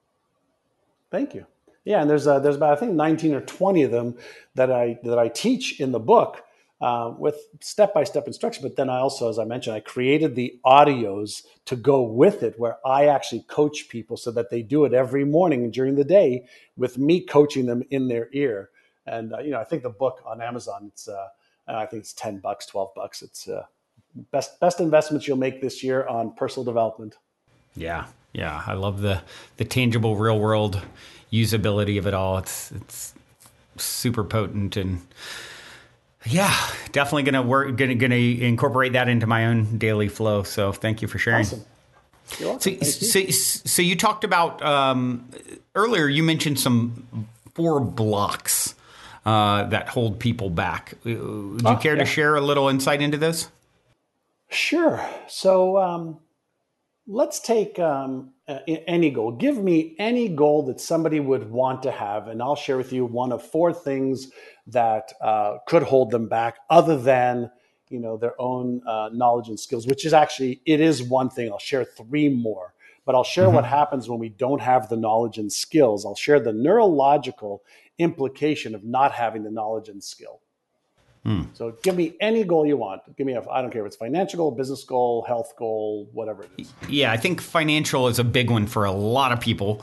Thank you. Yeah, and there's about, I think, 19 or 20 of them that I teach in the book, with step-by-step instruction. But then I also, as I mentioned, I created the audios to go with it, where I actually coach people so that they do it every morning during the day with me coaching them in their ear. And I think the book on Amazon, I think it's $10, $12. It's best investments you'll make this year on personal development. Yeah. Yeah. I love the tangible real world usability of it all. It's super potent, and yeah, definitely gonna incorporate that into my own daily flow. So thank you for sharing. Awesome. You're welcome. So you talked about earlier, you mentioned some 4 blocks that hold people back. Would you care to share a little insight into those? Sure. So let's take any goal. Give me any goal that somebody would want to have, and I'll share with you one of 4 things that could hold them back, other than their own knowledge and skills, which is actually, it is one thing. I'll share 3 more, but I'll share what happens when we don't have the knowledge and skills. I'll share the neurological implication of not having the knowledge and skill. So give me any goal you want. I don't care if it's financial goal, business goal, health goal, whatever it is. Yeah, I think financial is a big one for a lot of people.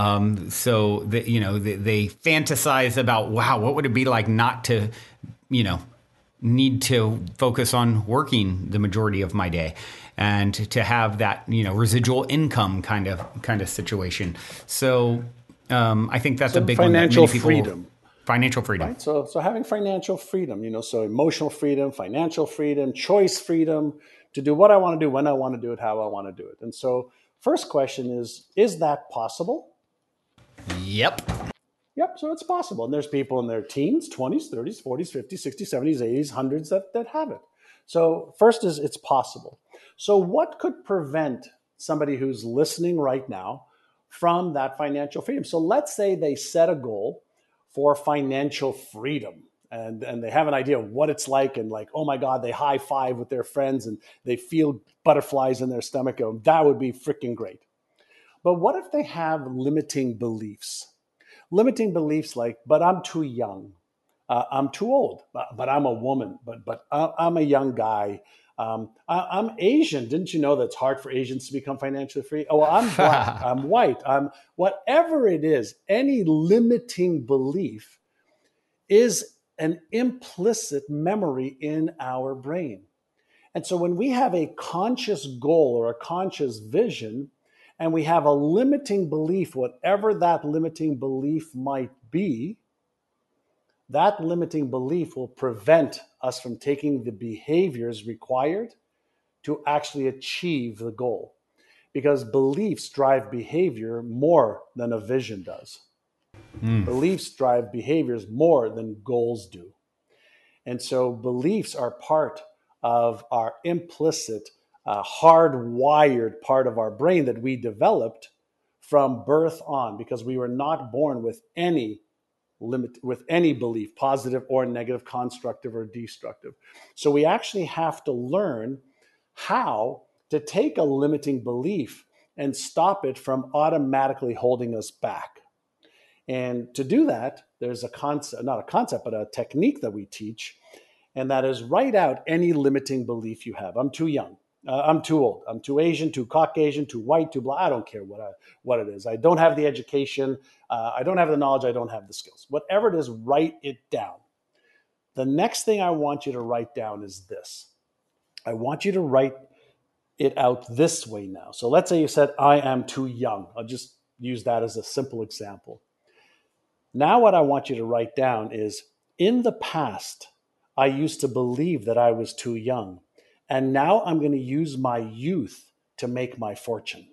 So they fantasize about, wow, what would it be like not to, need to focus on working the majority of my day, and to have that, residual income kind of situation. So I think that's a big one. Financial freedom. Financial freedom. Right? So having financial freedom, so emotional freedom, financial freedom, choice freedom to do what I want to do, when I want to do it, how I want to do it. And so first question is that possible? Yep. Yep. So it's possible. And there's people in their teens, 20s, 30s, 40s, 50s, 60s, 70s, 80s, hundreds that have it. So first is it's possible. So what could prevent somebody who's listening right now from that financial freedom? So let's say they set a goal for financial freedom, and they have an idea of what it's like, and like, oh my God, they high five with their friends and they feel butterflies in their stomach. Oh, that would be freaking great. But what if they have limiting beliefs? Limiting beliefs like, but I'm too young, I'm too old, but I'm a woman, but I'm a young guy. I'm Asian. Didn't you know that it's hard for Asians to become financially free? Oh, well, I'm black. I'm white. I'm whatever it is. Any limiting belief is an implicit memory in our brain. And so when we have a conscious goal or a conscious vision, and we have a limiting belief, whatever that limiting belief might be, that limiting belief will prevent us from taking the behaviors required to actually achieve the goal. because beliefs drive behavior more than a vision does. Beliefs drive behaviors more than goals do. And so beliefs are part of our implicit, hardwired part of our brain that we developed from birth on, because we were not born with any with any belief, positive or negative, constructive or destructive. So we actually have to learn how to take a limiting belief and stop it from automatically holding us back. And to do that, there's a concept, not a concept, but a technique that we teach, and that is write out any limiting belief you have. I'm too young. I'm too old. I'm too Asian, too Caucasian, too white, too black. I don't care what it is. I don't have the education. I don't have the knowledge. I don't have the skills. Whatever it is, write it down. The next thing I want you to write down is this. I want you to write it out this way now. So let's say you said, I am too young. I'll just use that as a simple example. Now what I want you to write down is, in the past, I used to believe that I was too young. And now I'm going to use my youth to make my fortune.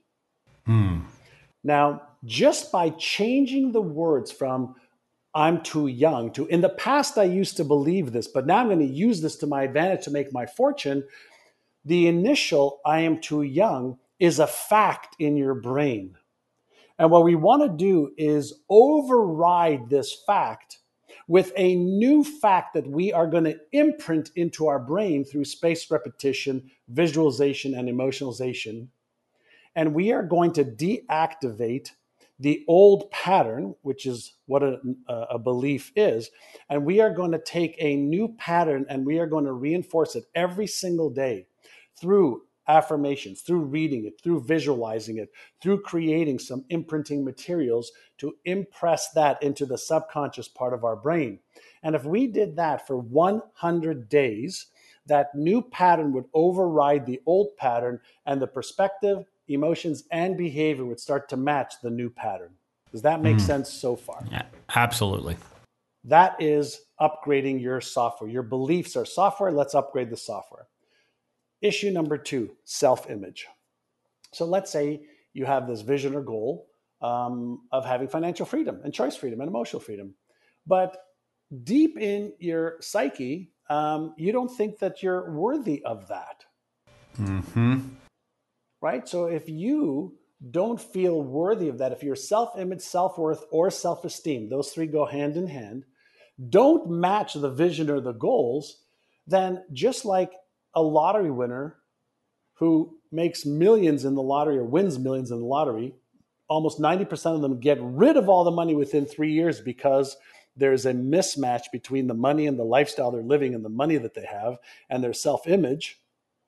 Now, just by changing the words from I'm too young to in the past I used to believe this, but now I'm going to use this to my advantage to make my fortune, the initial I am too young is a fact in your brain. And what we want to do is override this fact with a new fact that we are going to imprint into our brain through spaced repetition, visualization, and emotionalization. And we are going to deactivate the old pattern, which is what a belief is. And we are going to take a new pattern and we are going to reinforce it every single day through affirmations, through reading it, through visualizing it, through creating some imprinting materials to impress that into the subconscious part of our brain. And if we did that for 100 days, that new pattern would override the old pattern, and the perspective, emotions, and behavior would start to match the new pattern. Does that make sense so far? Yeah, absolutely. That is upgrading your software. Your beliefs are software. Let's upgrade the software. Issue number 2, self-image. So let's say you have this vision or goal of having financial freedom and choice freedom and emotional freedom. But deep in your psyche, you don't think that you're worthy of that. Right? So if you don't feel worthy of that, if your self-image, self-worth, or self-esteem, those three go hand in hand, don't match the vision or the goals, then just like a lottery winner who makes millions in the lottery or wins millions in the lottery, almost 90% of them get rid of all the money within 3 years because there's a mismatch between the money and the lifestyle they're living and the money that they have and their self-image.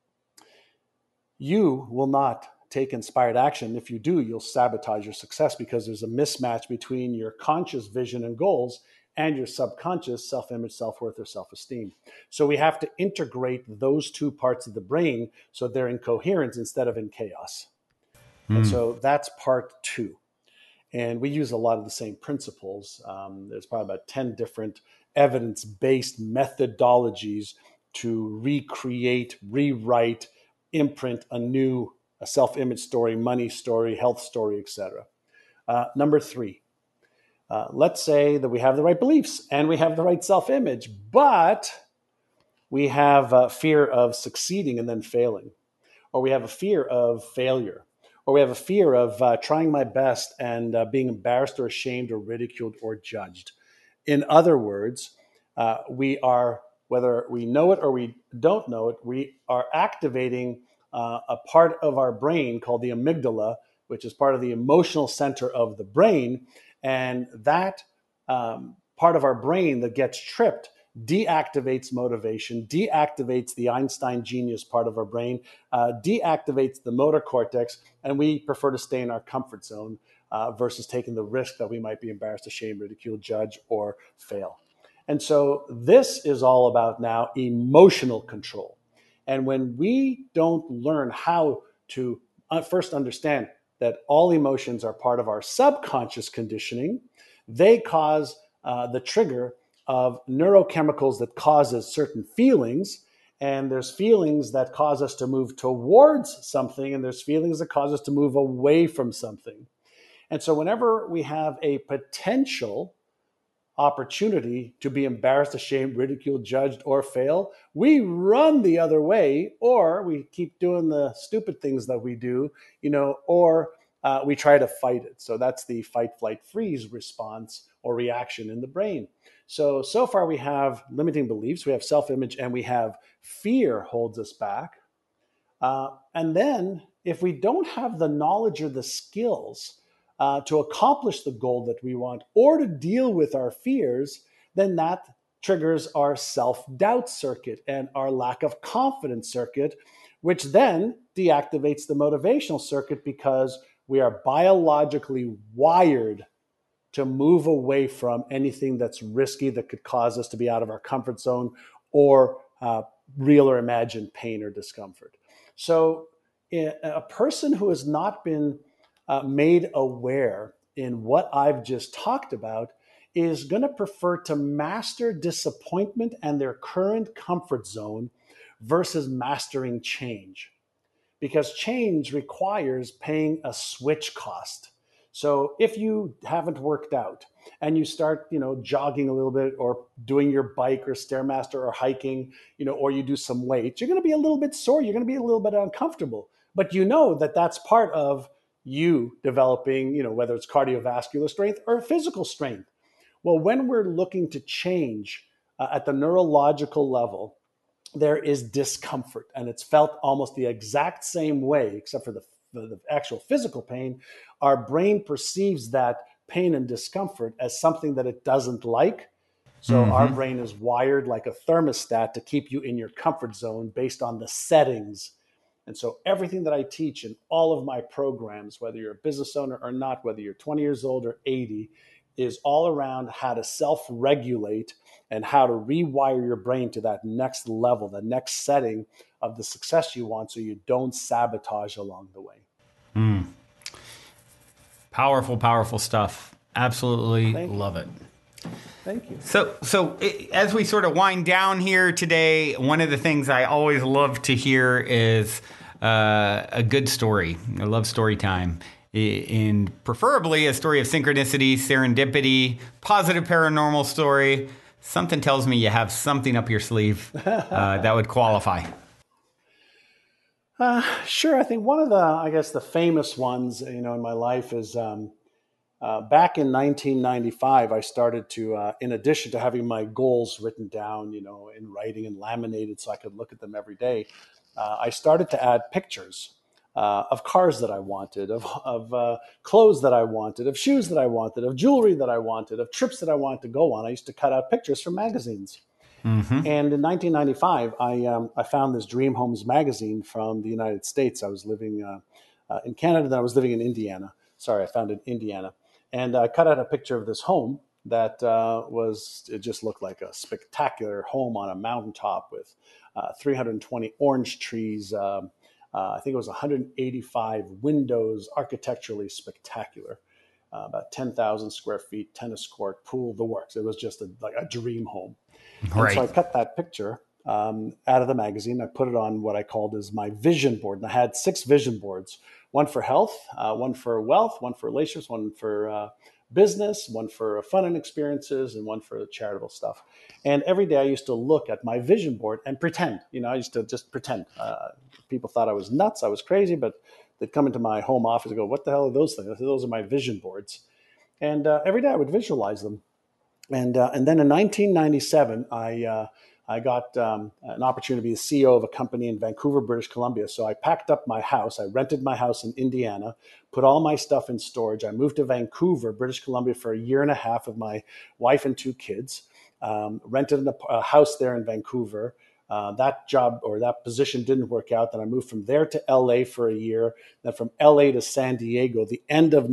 You will not take inspired action. If you do, you'll sabotage your success because there's a mismatch between your conscious vision and goals and your subconscious self-image, self-worth, or self-esteem. So we have to integrate those two parts of the brain so they're in coherence instead of in chaos. And so that's part 2. And we use a lot of the same principles. There's probably about 10 different evidence-based methodologies to recreate, rewrite, imprint a self-image story, money story, health story, etc. Number 3, let's say that we have the right beliefs and we have the right self-image, but we have fear of succeeding and then failing, or we have a fear of failure, or we have a fear of trying my best and being embarrassed or ashamed or ridiculed or judged. In other words, we are, whether we know it or we don't know it, we are activating a part of our brain called the amygdala, which is part of the emotional center of the brain. And that part of our brain that gets tripped deactivates motivation, deactivates the Einstein genius part of our brain, deactivates the motor cortex, and we prefer to stay in our comfort zone versus taking the risk that we might be embarrassed, ashamed, ridiculed, judged, or fail. And so this is all about now emotional control. And when we don't learn how to first understand that all emotions are part of our subconscious conditioning, they cause the trigger of neurochemicals that causes certain feelings. And there's feelings that cause us to move towards something, and there's feelings that cause us to move away from something. And so whenever we have a potential opportunity to be embarrassed, ashamed, ridiculed, judged, or fail, we run the other way, or we keep doing the stupid things that we do, or we try to fight it. So that's the fight, flight, freeze response or reaction in the brain. So far we have limiting beliefs, we have self-image, and we have fear holds us back. And then if we don't have the knowledge or the skills to accomplish the goal that we want or to deal with our fears, then that triggers our self-doubt circuit and our lack of confidence circuit, which then deactivates the motivational circuit because we are biologically wired to move away from anything that's risky that could cause us to be out of our comfort zone or real or imagined pain or discomfort. So a person who has not been made aware in what I've just talked about is going to prefer to master disappointment and their current comfort zone versus mastering change, because change requires paying a switch cost. So if you haven't worked out and you start, jogging a little bit or doing your bike or Stairmaster or hiking, or you do some weights, you're going to be a little bit sore. You're going to be a little bit uncomfortable, but that that's part of you developing, whether it's cardiovascular strength or physical strength. Well, when we're looking to change at the neurological level, there is discomfort, and it's felt almost the exact same way, except for the actual physical pain. Our brain perceives that pain and discomfort as something that it doesn't like. So our brain is wired like a thermostat to keep you in your comfort zone based on the settings. And so everything that I teach in all of my programs, whether you're a business owner or not, whether you're 20 years old or 80, is all around how to self-regulate and how to rewire your brain to that next level, the next setting of the success you want, so you don't sabotage along the way. Powerful, powerful stuff. Absolutely love it. Thank you. So as we sort of wind down here today, one of the things I always love to hear is a good story. I love story time. And preferably a story of synchronicity, serendipity, positive paranormal story. Something tells me you have something up your sleeve that would qualify. Sure. I think one of the famous ones, in my life is back in 1995, I started to, in addition to having my goals written down, in writing and laminated so I could look at them every day, I started to add pictures of cars that I wanted, of clothes that I wanted, of shoes that I wanted, of jewelry that I wanted, of trips that I wanted to go on. I used to cut out pictures from magazines. And in 1995, I found this Dream Homes magazine from the United States. I was living in Canada, then I was living in Indiana. Sorry, I found it in Indiana. And I cut out a picture of this home that it just looked like a spectacular home on a mountaintop with 320 orange trees. I think it was 185 windows, architecturally spectacular. About 10,000 square feet, tennis court, pool, the works. It was just like a dream home. Right. And so I cut that picture out of the magazine. I put it on what I called as my vision board. And I had 6 vision boards, one for health, one for wealth, one for relationships, one for business, one for fun and experiences, and one for charitable stuff. And every day I used to look at my vision board and pretend, I used to just pretend. People thought I was nuts, I was crazy, but they'd come into my home office and go, "What the hell are those things?" I said, "Those are my vision boards." And every day I would visualize them. And then in 1997, I got an opportunity to be the CEO of a company in Vancouver, British Columbia. So I packed up my house. I rented my house in Indiana, put all my stuff in storage. I moved to Vancouver, British Columbia for a year and a half with my wife and 2 kids, rented a house there in Vancouver. That job or that position didn't work out. Then I moved from there to LA for a year, then from LA to San Diego, the end of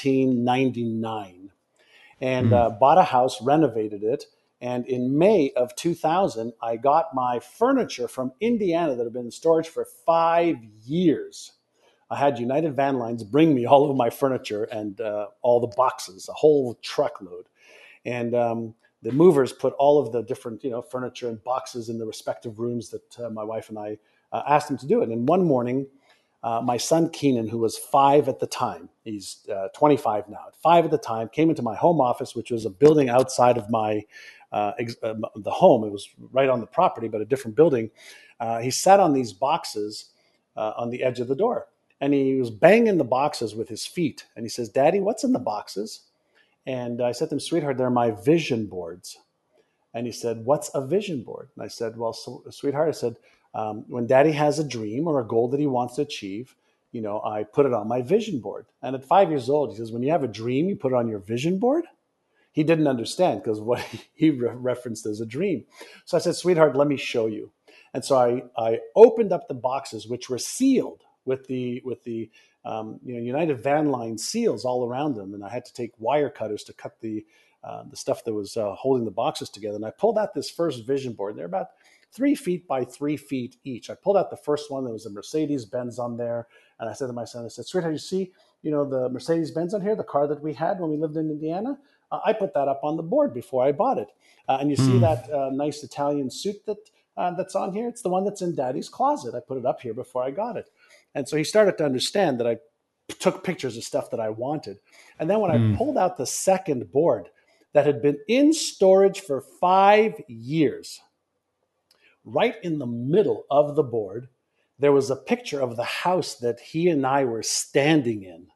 1999. And bought a house, renovated it. And in May of 2000, I got my furniture from Indiana that had been in storage for 5 years. I had United Van Lines bring me all of my furniture and all the boxes, a whole truckload. And the movers put all of the different, furniture and boxes in the respective rooms that my wife and I asked them to do it. And one morning, my son Keenan, who was 5 at the time, he's 25 now, at 5 at the time, came into my home office, which was a building outside of the home. It was right on the property, but a different building. He sat on these boxes on the edge of the door, and he was banging the boxes with his feet. And he says, "Daddy, what's in the boxes?" And I said to him, "Sweetheart, they're my vision boards." And he said, "What's a vision board?" And I said, "Well, sweetheart," I said, when Daddy has a dream or a goal that he wants to achieve, I put it on my vision board." And at 5 years old, he says, "When you have a dream, you put it on your vision board?" He didn't understand because what he referenced as a dream. So I said, "Sweetheart, let me show you." And so I opened up the boxes, which were sealed with the United Van Line seals all around them, and I had to take wire cutters to cut the stuff that was holding the boxes together. And I pulled out this first vision board. They're about 3 feet by 3 feet each. I pulled out the first one. There was a Mercedes-Benz on there. And I said to my son, I said, "Sweetheart, you see, the Mercedes-Benz on here, the car that we had when we lived in Indiana? I put that up on the board before I bought it. And you see that nice Italian suit that's on here? It's the one that's in Daddy's closet. I put it up here before I got it." And so he started to understand that I took pictures of stuff that I wanted. And then when I pulled out the second board that had been in storage for 5 years, right in the middle of the board, there was a picture of the house that he and I were standing in.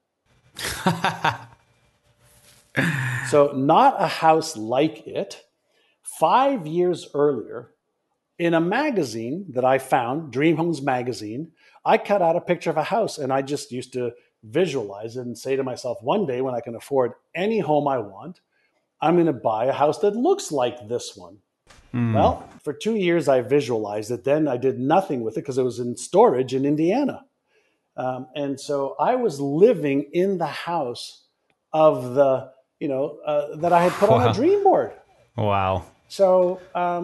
So not a house like it. 5 years earlier, in a magazine that I found, Dream Homes Magazine, I cut out a picture of a house, and I just used to visualize it and say to myself, one day when I can afford any home I want, I'm going to buy a house that looks like this one. Well, for 2 years, I visualized it. Then I did nothing with it because it was in storage in Indiana. And so I was living in the house of that I had put on a dream board. Wow. So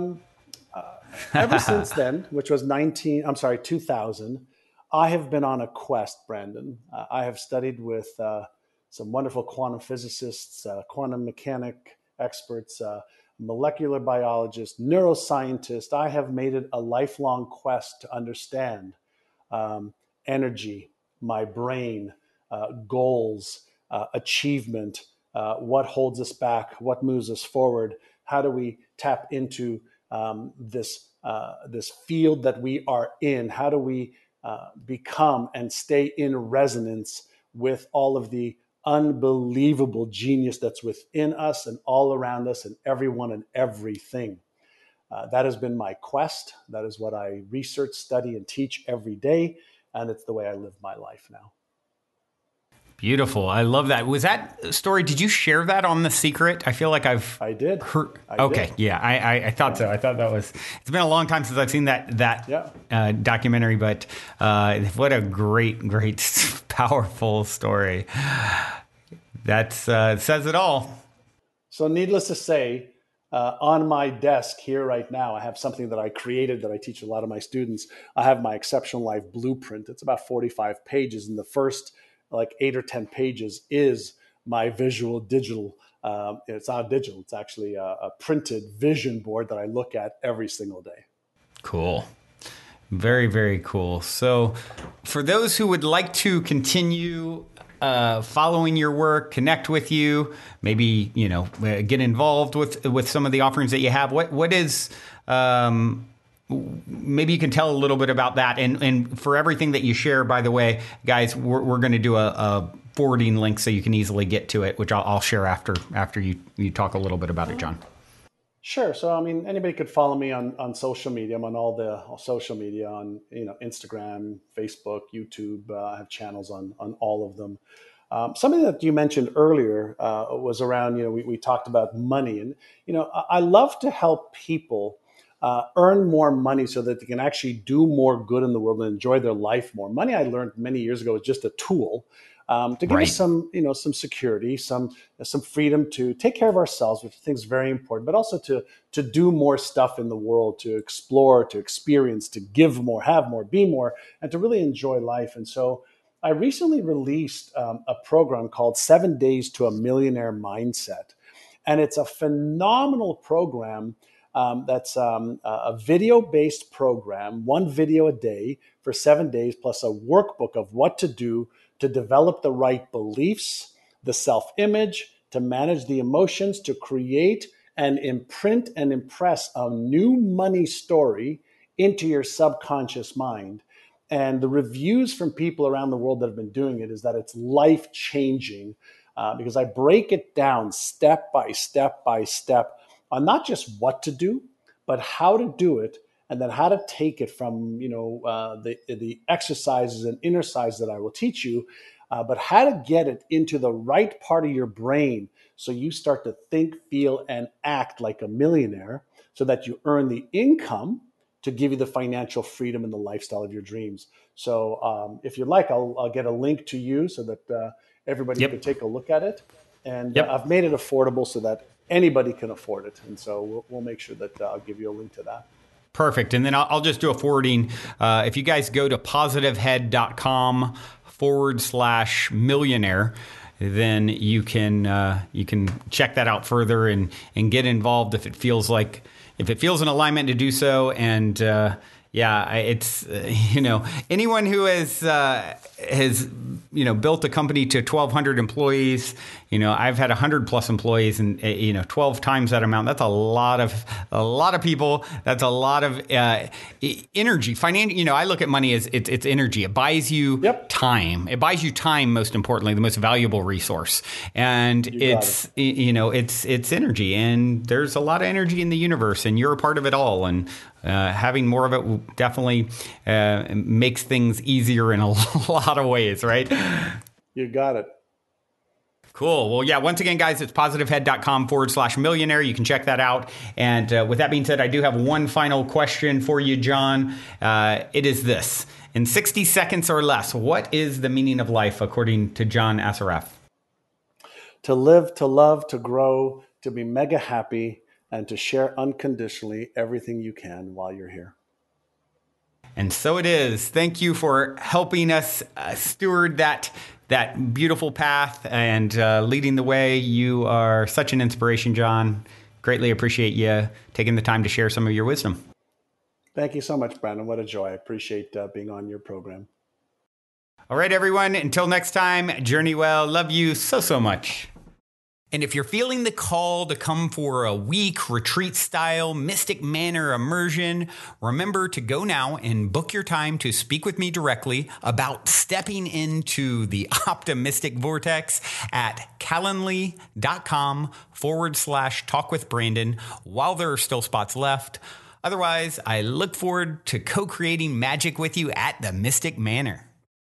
ever since then, which was 2000, I have been on a quest, Brandon. I have studied with some wonderful quantum physicists, quantum mechanic experts, molecular biologists, neuroscientists. I have made it a lifelong quest to understand energy, my brain, goals, achievement, what holds us back, what moves us forward. How do we tap into this field that we are in? How do we become and stay in resonance with all of the unbelievable genius that's within us and all around us and everyone and everything? That has been my quest. That is what I research, study, and teach every day. And it's the way I live my life now. Beautiful. I love that. Was that story, did you share that on The Secret? I feel like I did. Okay. Yeah, I thought so. I thought that was, it's been a long time since I've seen that documentary, but what a great, powerful story. That says it all. So needless to say, on my desk here right now, I have something that I created that I teach a lot of my students. I have my Exceptional Life Blueprint. It's about 45 pages, and the first 8 or 10 pages is my visual digital. It's not digital. It's actually a printed vision board that I look at every single day. Cool. Very, very cool. So for those who would like to continue following your work, connect with you, maybe, get involved with some of the offerings that you have, what is, maybe you can tell a little bit about that. And for everything that you share, by the way, guys, we're going to do a forwarding link so you can easily get to it, which I'll share after you talk a little bit about it, John. Sure. So, anybody could follow me on social media. I'm on all the social media on, Instagram, Facebook, YouTube. I have channels on all of them. Something that you mentioned earlier was around, we talked about money. And, I love to help people earn more money so that they can actually do more good in the world and enjoy their life more. Money, I learned many years ago, is just a tool to give us some security, some freedom to take care of ourselves, which I think is very important, but also to do more stuff in the world, to explore, to experience, to give more, have more, be more, and to really enjoy life. And so I recently released a program called 7 Days to a Millionaire Mindset. And it's a phenomenal program that's a video-based program, one video a day for 7 days, plus a workbook of what to do to develop the right beliefs, the self-image, to manage the emotions, to create and imprint and impress a new money story into your subconscious mind. And the reviews from people around the world that have been doing it is that it's life-changing because I break it down step by step by step on not just what to do, but how to do it, and then how to take it from the exercises and exercises that I will teach you, but how to get it into the right part of your brain so you start to think, feel, and act like a millionaire so that you earn the income to give you the financial freedom and the lifestyle of your dreams. So if you'd like, I'll get a link to you so that everybody can take a look at it. And I've made it affordable so that anybody can afford it. And so we'll make sure that I'll give you a link to that. Perfect. And then I'll just do a forwarding. If you guys go to positivehead.com/millionaire, then you can check that out further and get involved if it feels in alignment to do so. And it's anyone who has built a company to 1,200 employees. I've had 100+ employees, and 12 times that amount. That's a lot of people. That's a lot of energy. I look at money as it's energy. It buys you time. It buys you time. Most importantly, the most valuable resource, and it's energy. And there's a lot of energy in the universe, and you're a part of it all. And having more of it will definitely makes things easier in a lot of ways, right? You got it. Cool. Well, yeah, once again, guys, it's positivehead.com/millionaire. You can check that out. And with that being said, I do have one final question for you, John. It is this. In 60 seconds or less, what is the meaning of life according to John Assaraf? To live, to love, to grow, to be mega happy, and to share unconditionally everything you can while you're here. And so it is. Thank you for helping us steward that beautiful path and leading the way. You are such an inspiration, John. Greatly appreciate you taking the time to share some of your wisdom. Thank you so much, Brandon. What a joy. I appreciate being on your program. All right, everyone. Until next time, journey well. Love you so much. And if you're feeling the call to come for a week retreat-style Mystic Manor immersion, remember to go now and book your time to speak with me directly about stepping into the optimistic vortex at calendly.com/talk with Brandon while there are still spots left. Otherwise, I look forward to co-creating magic with you at the Mystic Manor.